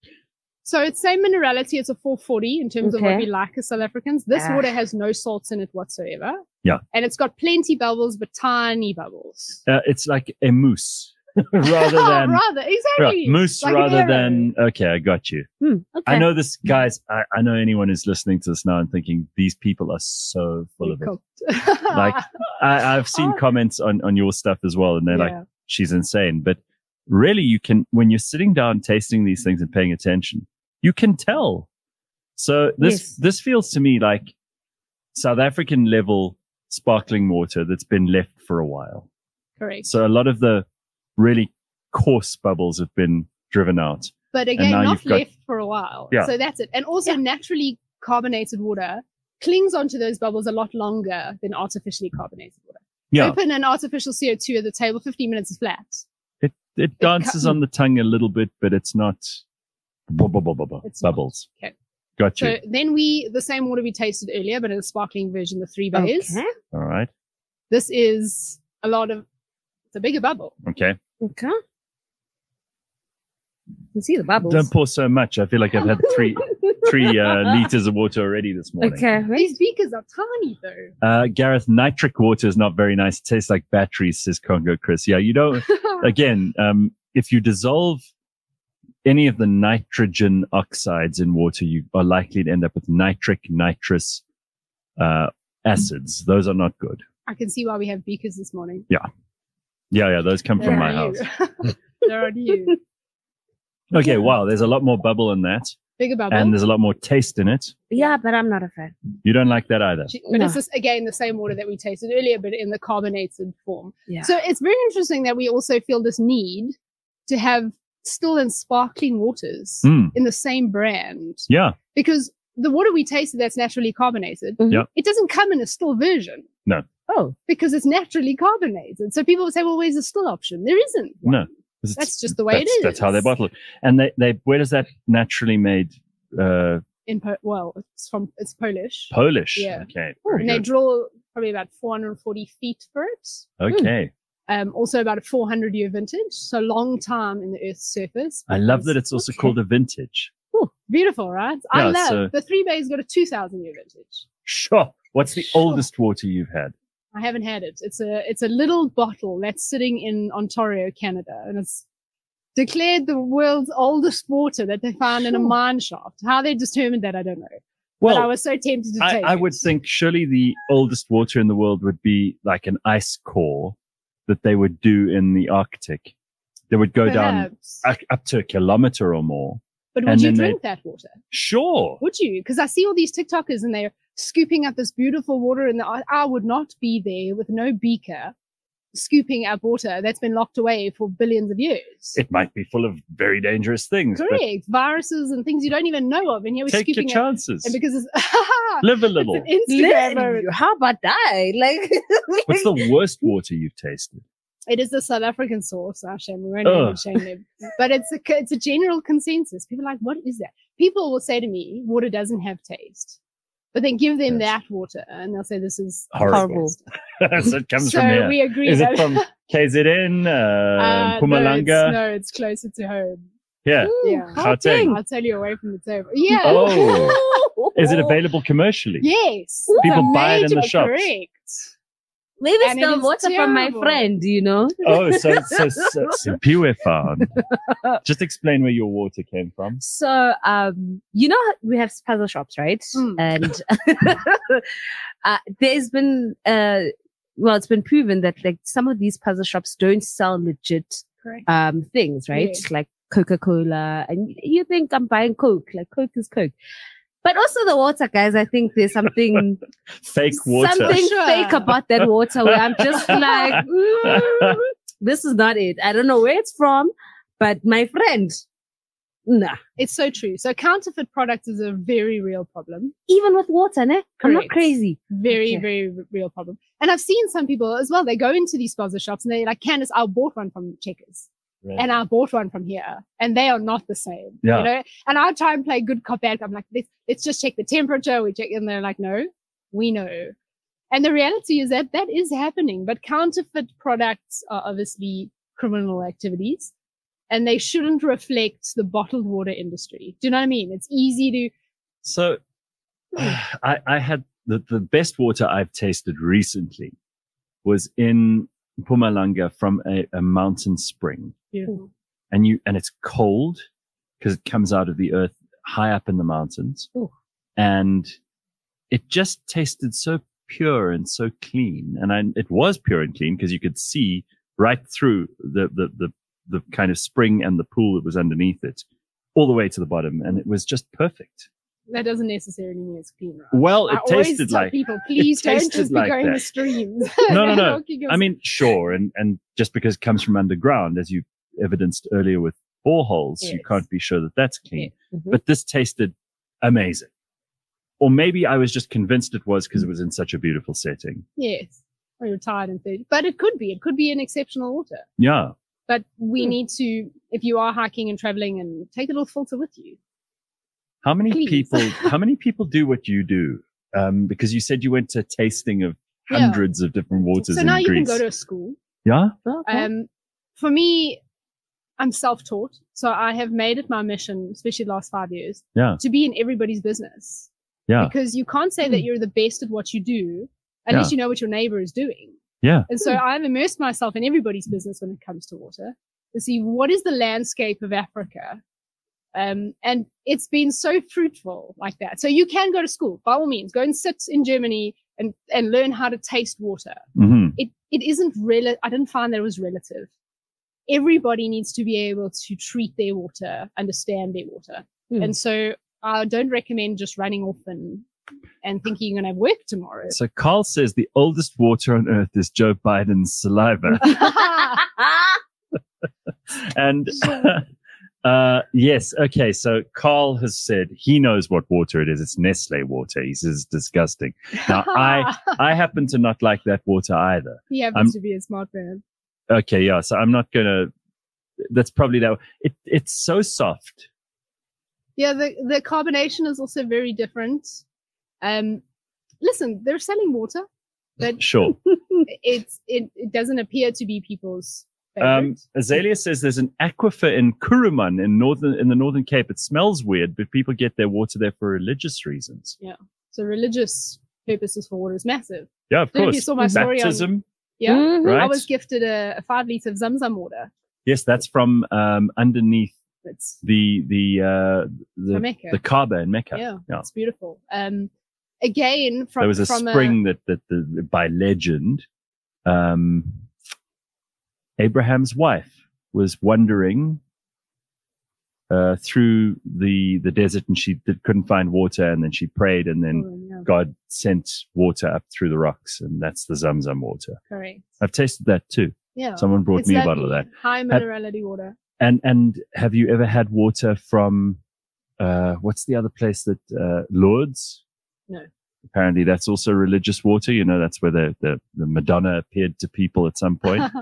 So it's same minerality. It's a four forty in terms of what Okay. we like as South Africans. This Ah. water has no salts in it whatsoever. Yeah. And it's got plenty bubbles, but tiny bubbles. Uh, it's like a mousse rather than rather, exactly. right, mousse Like an rather arrow. than. Okay, I got you. Hmm, okay. I know this, guys. I, I know anyone who's listening to this now and thinking these people are so full of it. Cooked. Like, I, I've seen Oh. comments on on your stuff as well, and they're like, Yeah. she's insane. But really, you can, when you're sitting down tasting these things and paying attention, you can tell. So this, Yes. this feels to me like South African level sparkling water that's been left for a while. Correct. So a lot of the really coarse bubbles have been driven out. But again, now not you've got- left for a while. Yeah. So that's it. And also Yeah. naturally carbonated water clings onto those bubbles a lot longer than artificially carbonated water. Yeah. Open an artificial C O two at the table, fifteen minutes is flat. It, it dances cut- on the tongue a little bit, but it's not bu- bu- bu- bu- bu- It's not. bubbles. Okay. Got you. So then we, the same water we tasted earlier, but in a sparkling version, the three bays. Okay. All right. This is a lot of, it's a bigger bubble. Okay. Okay. You can see the bubbles. Don't pour so much. I feel like I've had three three uh, liters of water already this morning. Okay. These beakers are tiny though. Uh, Gareth, nitric water is not very nice. It tastes like batteries, says Congo Chris. Yeah, you don't, again, um, if you dissolve any of the nitrogen oxides in water, you are likely to end up with nitric, nitrous, uh, acids. Those are not good. I can see why we have beakers this morning. Yeah, yeah, those come from They're my on house. you. They're on you. Okay, wow, there's a lot more bubble in that, Bigger bubble. and there's a lot more taste in it. Yeah, but I'm not a fan. You don't like that either. But No. it's just, again, the same water that we tasted earlier, but in the carbonated form. Yeah. So it's very interesting that we also feel this need to have still and sparkling waters Mm, in the same brand, yeah, because the water we tasted that's naturally carbonated, Mhm. Yeah. it doesn't come in a still version Oh, because it's naturally carbonated. So people will say, well, where's the still option? There isn't one. no. 'Cause it's- That's just the way it that's, is. That's how they bottle it. And they, they, where does that naturally made, uh, In po- well, it's from, it's Polish. Polish? Yeah. Okay. Very And they good. draw probably about four hundred forty feet for it. Okay. Um, also about a four hundred year vintage. So long time in the Earth's surface. I love because- that it's also Okay. called a vintage. Beautiful, right? I Yeah, love so- the three bay's got a two thousand year vintage. Sure. What's the Sure. oldest water you've had? I haven't had it. It's a it's a little bottle that's sitting in Ontario, Canada, and it's declared the world's oldest water that they found in a Sure. mine shaft. How they determined that, I don't know. But I Well, was so tempted to I, take I it. would think surely the oldest water in the world would be like an ice core that they would do in the Arctic. They would go down Perhaps. up- up to a kilometer or more. But and would you then they- drink that water? Sure. Would you? Because I see all these TikTokers and they're scooping up this beautiful water, and I, I would not be there with no beaker scooping up water that's been locked away for billions of years. It might be full of very dangerous things, but Correct. Viruses and things you don't even know of. And here we're take your scooping up. chances. And because it's, Live a little. it's an Instagram moment. How about that? Like, What's the worst water you've tasted? It is the South African source. Oh, shame. We won't Ugh. name it, shame them. But it's a, it's a general consensus. People are like, what is that? People will say to me, water doesn't have taste. But then give them Yes. that water and they'll say this is Horrible. disgusting. So it comes so from here. we agree. Is that, it from K Z N, uh, uh, Mpumalanga? No it's, no, it's closer to home. Yeah. Yeah. Gauteng. I'll tell you away from the table. Yeah. Oh. Is it available commercially? Yes. People It's buy it in the major shops. Correct. Maybe And it still is water from my terrible. friend, you know? Oh, so so so, so Piwe farm. Just explain where your water came from. So, um, you know, how we have puzzle shops, right? Mm. And uh, there's been, uh, well, it's been proven that like some of these puzzle shops don't sell legit Correct. um things, right? Yes. Like Coca-Cola, and you think I'm buying Coke, like Coke is Coke. But also the water, guys, I think there's something Fake water. something Sure. fake about that water where I'm just like, "Mm, this is not it. I don't know where it's from, but my friend, nah. It's so true. So counterfeit products is a very real problem. Even with water, ne? I'm not Correct. crazy. Very, Okay. very r- real problem. And I've seen some people as well. They go into these sponsor shops and they're like, Candace, I bought one from Checkers. Right. And I bought one from here, and they are not the same. Yeah. You know, and I try and play good cop bad cop. I'm like, let's, let's just check the temperature. We check, and they're like, no, we know. And the reality is that that is happening. But counterfeit products are obviously criminal activities, and they shouldn't reflect the bottled water industry. Do you know what I mean? It's easy to. So I, I had the, the best water I've tasted recently was in Mpumalanga from a, a mountain spring. Beautiful. And you, and it's cold because it comes out of the earth high up in the mountains. Ooh. And it just tasted so pure and so clean. And I, it was pure and clean because you could see right through the, the, the, the kind of spring and the pool that was underneath it all the way to the bottom. And it was just perfect. That doesn't necessarily mean it's clean, right? Well, it I always tasted tell like, people, please don't tasted just be like going that. to streams. No, no, no. Talking I mean, sure. And, and just because it comes from underground, as you evidenced earlier with boreholes, you Yes. can't be sure that that's clean. Mhm. But this tasted amazing. Or maybe I was just convinced it was because it was in such a beautiful setting. yes, or you're tired and thirsty. But it could be. It could be an exceptional water. Yeah. But we Hmm. need to, if you are hiking and traveling, and take a little filter with you. How many Please. people, how many people do what you do? Um, because you said you went to a tasting of Yeah. hundreds of different waters So in now you Greece. can go to a school. Yeah. Okay. Um, for me, I'm self-taught. So I have made it my mission, especially the last five years, Yeah. to be in everybody's business. Yeah. Because you can't say Hmm. that you're the best at what you do unless Yeah. you know what your neighbor is doing. Yeah. And so I've immersed myself in everybody's business when it comes to water to see what is the landscape of Africa. Um, and it's been so fruitful like that. So you can go to school, by all means, go and sit in Germany and, and learn how to taste water. hmm It, it isn't rel- I didn't find that it was relative. Everybody needs to be able to treat their water, understand their water. Hmm. And so I don't recommend just running off and, and thinking you're going to have work tomorrow. So Carl says the oldest water on earth is Joe Biden's saliva. And uh, yes, okay. So Carl has said he knows what water it is. It's Nestle water. He says it's disgusting. Now I I happen to not like that water either. he happens I'm- to be a smart man. Okay, yeah. So I'm not gonna. That's probably that. It it's so soft. Yeah, the, the carbonation is also very different. Um, listen, they're selling water, but Sure. it's it, it doesn't appear to be people's Um, favorite. Azalea says there's an aquifer in Kuruman in northern in the Northern Cape. It smells weird, but people get their water there for religious reasons. So religious purposes for water is massive. Yeah, of Don't know if course. you saw my story on- Baptism. Yeah. Mhm. Right. I was gifted a, a five liter of Zamzam water. Yes, that's from um, underneath It's the the uh, the from Mecca. the Kaaba in Mecca. yeah, yeah. it's beautiful. Um, again, from There was a from spring that that the, by legend, um, Abraham's wife was wandering uh, through the the desert, and she did, couldn't find water, and then she prayed, and then Oh, yeah, God sent water up through the rocks, and that's the Zamzam water. correct. I've tasted that too. Yeah, Someone brought it's me a lovely. bottle of that. High minerality water. And and have you ever had water from uh, what's the other place that uh, Lourdes? No. Apparently, that's also religious water. You know, that's where the, the the Madonna appeared to people at some point.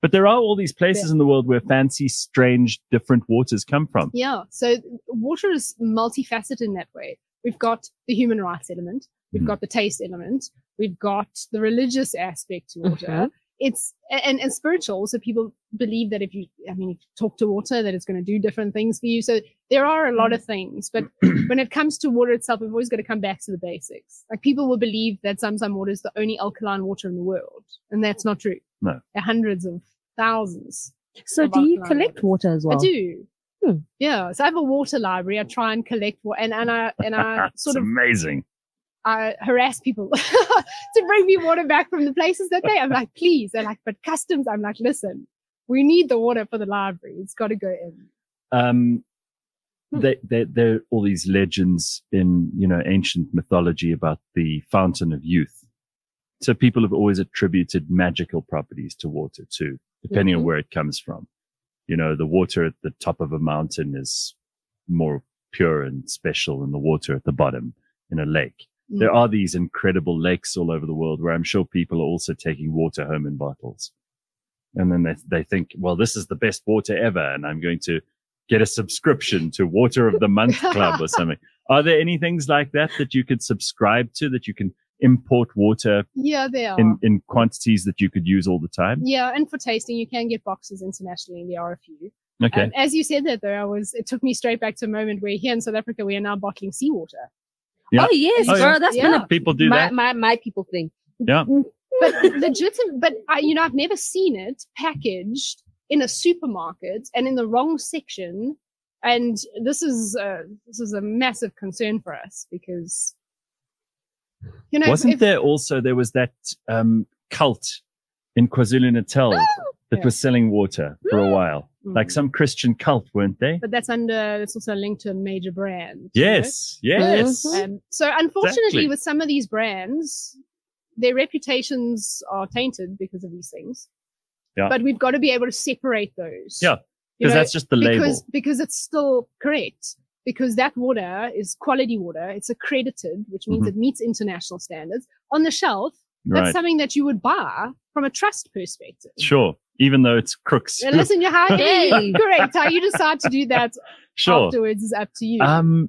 But there are all these places in the world where fancy, strange, different waters come from. Yeah. So water is multifaceted in that way. We've got the human rights element. We've Mhm. got the taste element. We've got the religious aspect to water. Mhm. It's, and, and spiritual. So people believe that if you, I mean, if you talk to water, that it's going to do different things for you. So there are a lot of things, but when it comes to water itself, we've always got to come back to the basics. Like people will believe that Zamzam water is the only alkaline water in the world. And that's not true. No. There are hundreds of thousands. So of do you alkaline collect waters. water as well? I do. Hmm. Yeah. So I have a water library. I try and collect water, and, and I, and I That's sort of, amazing. I harass people to bring me water back from the places that they, I'm like, please. They're like, but customs, I'm like, listen, we need the water for the library. It's got to go in. Um, Hmm. they, they, there are all these legends in, you know, ancient mythology about the fountain of youth. So people have always attributed magical properties to water too, depending on Mhm. where it comes from. You know, the water at the top of a mountain is more pure and special than the water at the bottom in a lake. Mm. There are these incredible lakes all over the world where I'm sure people are also taking water home in bottles. And then they, they think, well, this is the best water ever, and I'm going to get a subscription to Water of the Month Club or something. Are there any things like that that you could subscribe to, that you can import water Yeah, they are. in, in quantities that you could use all the time? Yeah, and for tasting, you can get boxes internationally. There are a few. Okay. Um, as you said that, though, I was. It took me straight back to a moment where here in South Africa we are now bottling seawater. Yeah. Oh yes, Oh, girl. yeah. That's Yeah. been a People do my, that. my my people thing. Yeah. But legitimate. But I, you know, I've never seen it packaged in a supermarket and in the wrong section. And this is uh, this is a massive concern for us because, you know, if- Wasn't if- there also, there was that um, cult in KwaZulu-Natal that Yeah. was selling water for a while. Mm. Like some Christian cult, weren't they? But that's under. It's also linked to a major brand. you know? Yes. Yes. Mhm. Um, so unfortunately, Exactly. with some of these brands, their reputations are tainted because of these things. Yeah. But we've got to be able to separate those. Yeah, You Because know, that's just the because, label. Because it's still correct. Because that water is quality water. It's accredited, which means Mhm. it meets international standards. On the shelf, that's Right. something that you would buy from a trust perspective. Sure. Even though it's crooks. And listen, you're how Hey. correct. How you decide to do that Sure. afterwards is up to you. Um,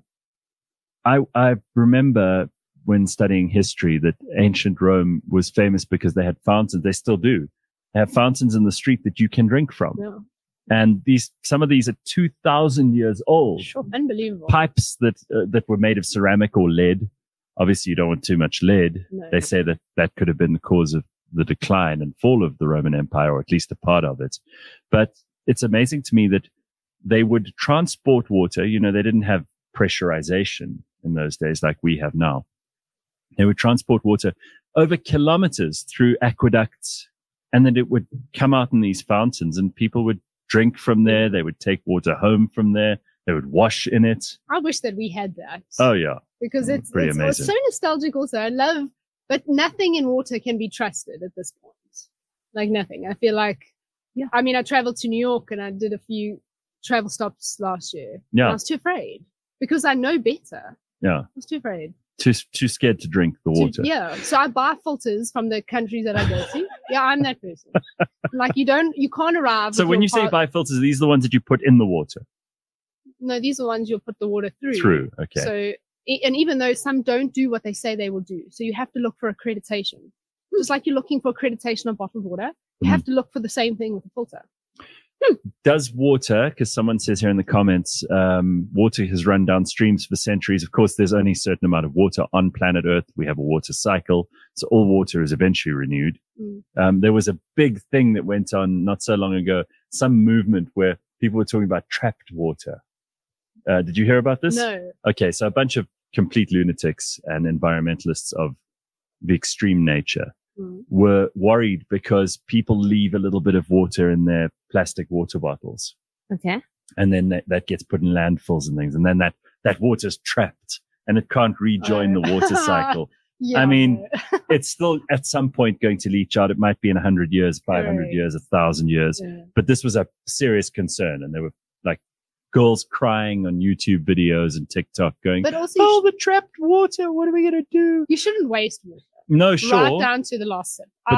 I, I remember when studying history that ancient Rome was famous because they had fountains. They still do. They have fountains in the street that you can drink from. Yeah. And these, some of these are two thousand years old. Sure. Unbelievable. Pipes that, uh, that were made of ceramic or lead. Obviously you don't want too much lead. No. They say that that could have been the cause of the decline and fall of the Roman Empire, or at least a part of it. But it's amazing to me that they would transport water. You know, they didn't have pressurization in those days like we have now. They would transport water over kilometers through aqueducts, and then it would come out in these fountains, and people would drink from there. They would take water home from there. They would wash in it. I wish that we had that. Oh, yeah. because Mm, it's, pretty it's, it's amazing. so nostalgic also. I love, but nothing in water can be trusted at this point. Like nothing. I feel like, Yeah. I mean, I traveled to New York and I did a few travel stops last year. Yeah. And I was too afraid because I know better. Yeah. I was too afraid. Too, too scared to drink the To- water. yeah. So I buy filters from the countries that I go to. Yeah, I'm that person. Like you don't, you can't arrive. So with when your you say par- buy filters, these are the ones that you put in the water. no, these are ones you'll put the water through. Through. Okay. So, e- and even though some don't do what they say they will do, so you have to look for accreditation. Just like you're looking for accreditation of bottled water, you Mhm. have to look for the same thing with a filter. Does water, because someone says here in the comments, um, water has run down streams for centuries. Of course, there's only a certain amount of water on planet Earth. We have a water cycle. So all water is eventually renewed. Mm. Um, there was a big thing that went on not so long ago, some movement where people were talking about trapped water. Uh, did you hear about this? No. Okay. So a bunch of complete lunatics and environmentalists of the extreme nature Mm. were worried because people leave a little bit of water in their plastic water bottles. Okay. And then that, that gets put in landfills and things. And then that, that water's trapped and it can't rejoin Oh. the water cycle. Yeah, I mean, no. It's still at some point going to leach out. It might be in a hundred years, five hundred Right. years, a thousand years. Yeah. But this was a serious concern. And there were like girls crying on YouTube videos and TikTok going, But also, you, oh, sh- the trapped water. What are we going to do? you shouldn't waste water. No, Right sure. down to the last sip. But I, the-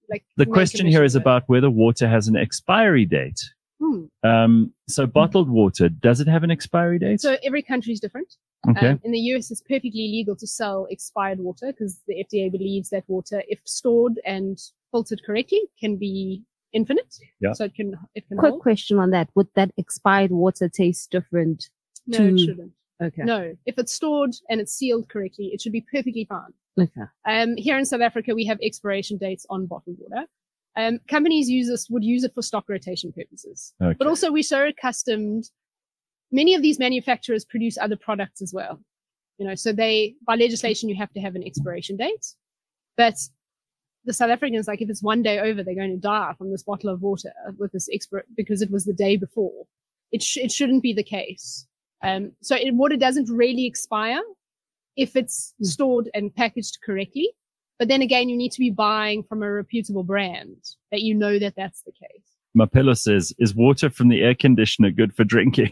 like The make question here is emissions. about whether water has an expiry date. Hmm. Um, so bottled water, does it have an expiry date? So every country is different. Okay. Um, in the U S, it's perfectly legal to sell expired water because the F D A believes that water, if stored and filtered correctly, can be infinite. Yeah. So it can it can Quick hold. question on that. Would that expired water taste different? No, to- it shouldn't. Okay. No, if it's stored and it's sealed correctly, it should be perfectly fine. Okay. Um, here in South Africa, we have expiration dates on bottled water. Um, companies use this, would use it for stock rotation purposes. Okay. But also we're so accustomed, many of these manufacturers produce other products as well. You know, so they, by legislation, you have to have an expiration date. But the South Africans, like if it's one day over, they're going to die from this bottle of water with this expir because it was the day before. It, sh- it shouldn't be the case. Um, so it, water doesn't really expire if it's stored and packaged correctly. But then again, you need to be buying from a reputable brand that you know that that's the case. Mapelo says, is water from the air conditioner good for drinking?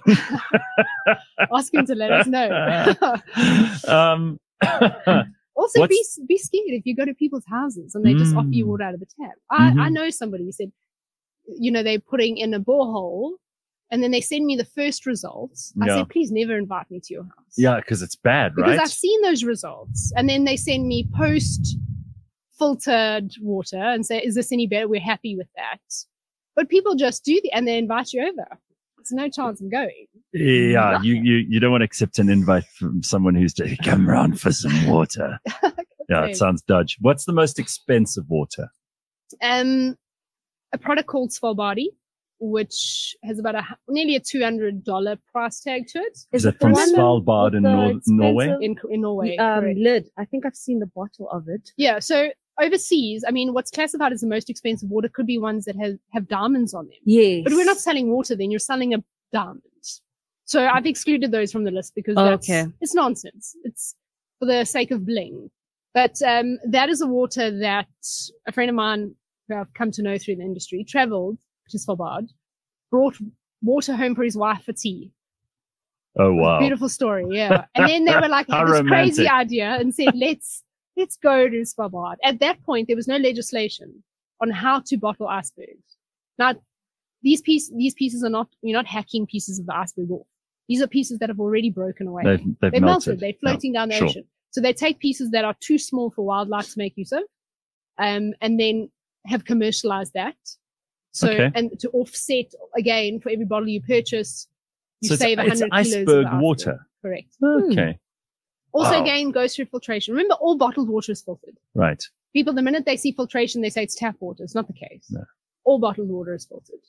Ask him to let us know. um, Also, be, What's- be scared if you go to people's houses and they just offer you Mm. water out of the tap. I, Mhm. I know somebody who said, you know, they're putting in a borehole and then they send me the first results. I Yeah. said, please never invite me to your house. yeah, because it's bad, Because right? I've seen those results. And then they send me post filtered water and say, is this any better? We're happy with that. But people just do that and they invite you over. There's no chance I'm going. Yeah, you, you, you don't want to accept an invite from someone who's just come round for some water. Yeah, it sounds dodge. What's the most expensive water? Um, a product called Svalbard, which has about a hu- nearly a two hundred dollars price tag to it Is it it the from one Svalbard with in the Nor- Norway? expensive- in in Norway. um, correct. lid. I think I've seen the bottle of it. Yeah, so overseas, I mean, what's classified as the most expensive water could be ones that have, have diamonds on them. Yes. But we're not selling water then, you're selling a diamond. So I've excluded those from the list because that's, Okay. it's nonsense. It's for the sake of bling. But um, that is a water that a friend of mine who I've come to know through the industry traveled to Svalbard, brought water home for his wife for tea. Oh, wow. Beautiful story, yeah. And then they were like, How had this crazy romantic. idea and said, let's let's go to Svalbard. At that point, there was no legislation on how to bottle icebergs. Now, these piece these pieces are not, you're not hacking pieces of the iceberg off. These are pieces that have already broken away. They've, they've They're melted. melted. They're floating down the sure. ocean. So they take pieces that are too small for wildlife to make use of, um, and then have commercialized that. So, Okay. and to offset again for every bottle you purchase, you So it's- save one it's hundred kilos of iceberg the iceberg. water. Correct. Okay. Also, Wow. again, goes through filtration. Remember, all bottled water is filtered. Right. People, the minute they see filtration, they say it's tap water. It's not the case. No. All bottled water is filtered.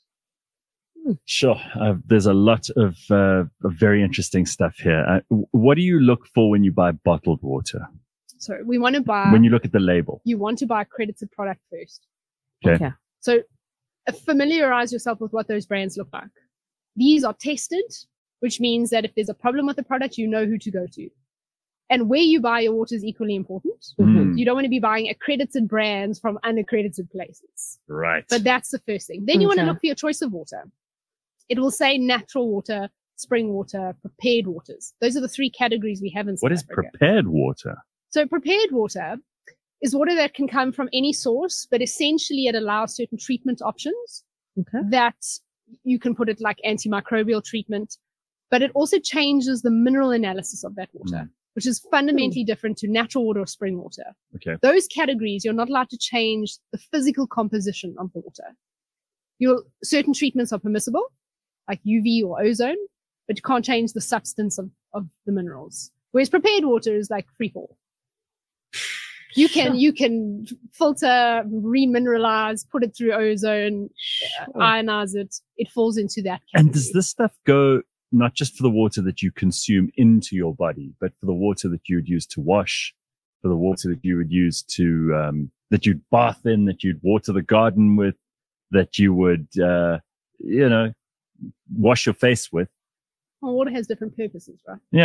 Sure. Uh, there's a lot of, uh, of very interesting stuff here. Uh, w- what do you look for when you buy bottled water? So we want to buy, when you look at the label? you want to buy accredited product first. Okay. Okay. So uh, familiarize yourself with what those brands look like. These are tested, which means that if there's a problem with the product, you know who to go to. And where you buy your water is equally important. Mm, You don't want to be buying accredited brands from unaccredited places. right. But that's the first thing. Then you want to Okay. look for your choice of water. It will say natural water, spring water, prepared waters. Those are the three categories we have in South What is Africa. prepared water? So prepared water is water that can come from any source, but essentially it allows certain treatment options Okay. that you can put it like antimicrobial treatment, but it also changes the mineral analysis of that water, Mm. which is fundamentally different to natural water or spring water. Okay. Those categories, you're not allowed to change the physical composition of the water. You'll, certain treatments are permissible, like U V or ozone, but you can't change the substance of, of the minerals. Whereas prepared water is like free fall. You can, you can filter, remineralize, put it through ozone, uh, ionize it. It falls into that category. And does this stuff go not just for the water that you consume into your body, but for the water that you would use to wash, for the water that you would use to, um, that you'd bath in, that you'd water the garden with, that you would, uh, you know, wash your face with? Well, water has different purposes, right? Yeah.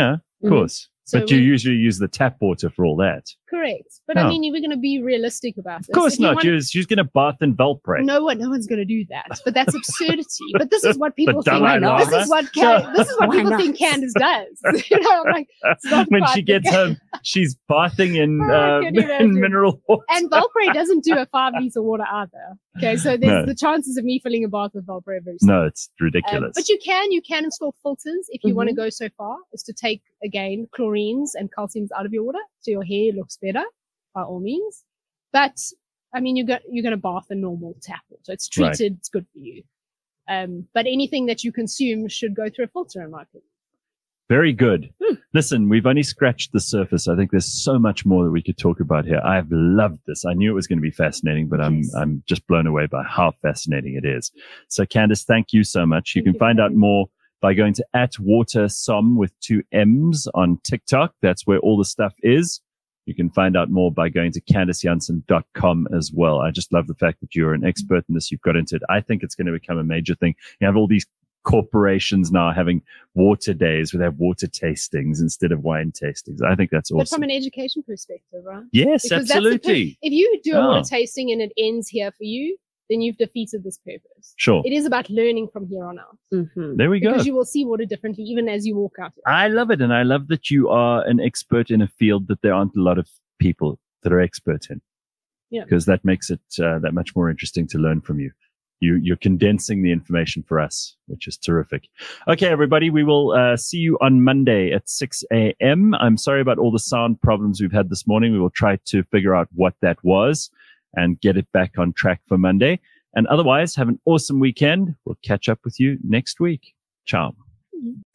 Of course. So but you we- usually use the tap water for all that. Correct. But Oh. I mean, we're going to be realistic about this. Of course If you not. want- You're, she's going to bath in Valpray. No one, no one's going to do that. But that's absurdity. But this is what people The think. Dalai Lama? This is what Can- this is what Why people not? think Candace does. You know, I'm like, it's not when quite she the gets case. home, she's bathing in, Oh, uh, can you in imagine? mineral water. And Valpray doesn't do a five liter water either. Okay, so there's No. the chances of me filling a bath with Valpray are very small. No, it's Um, ridiculous. but you can, you can install filters if you want to Mhm. go so far as to take, again, chlorines and calciums out of your water so your hair looks better, by all means. But, I mean, you got, you're going to bath in normal tap water. It's Right. treated, it's good for you. Um, but anything that you consume should go through a filter, in my opinion. Very good. Listen, we've only scratched the surface. I think there's so much more that we could talk about here. I've loved this. I knew it was going to be fascinating, but I'm Yes. I'm just blown away by how fascinating it is. So, Candace, thank you so much. You Thank can you for find out having me. more by going to at watersom with two M's on TikTok. That's where all the stuff is. You can find out more by going to candace jansen dot com as well. I just love the fact that you're an expert in this. You've got into it. I think it's going to become a major thing. You have all these corporations now having water days where they have water tastings instead of wine tastings. I think that's But from awesome. an education perspective, right? Yes, Because that's the absolutely. If you do a Oh. water tasting and it ends here for you, then you've defeated this purpose. Sure. It is about learning from here on out. Mm-hmm. There we go. Because you will see water differently even as you walk out. I love it. And I love that you are an expert in a field that there aren't a lot of people that are expert in. Yeah. Because that makes it uh, that much more interesting to learn from you. You, you're condensing the information for us, which is terrific. Okay, everybody, we will uh, see you on Monday at six a.m. I'm sorry about all the sound problems we've had this morning. We will try to figure out what that was and get it back on track for Monday. And otherwise, have an awesome weekend. We'll catch up with you next week. Ciao.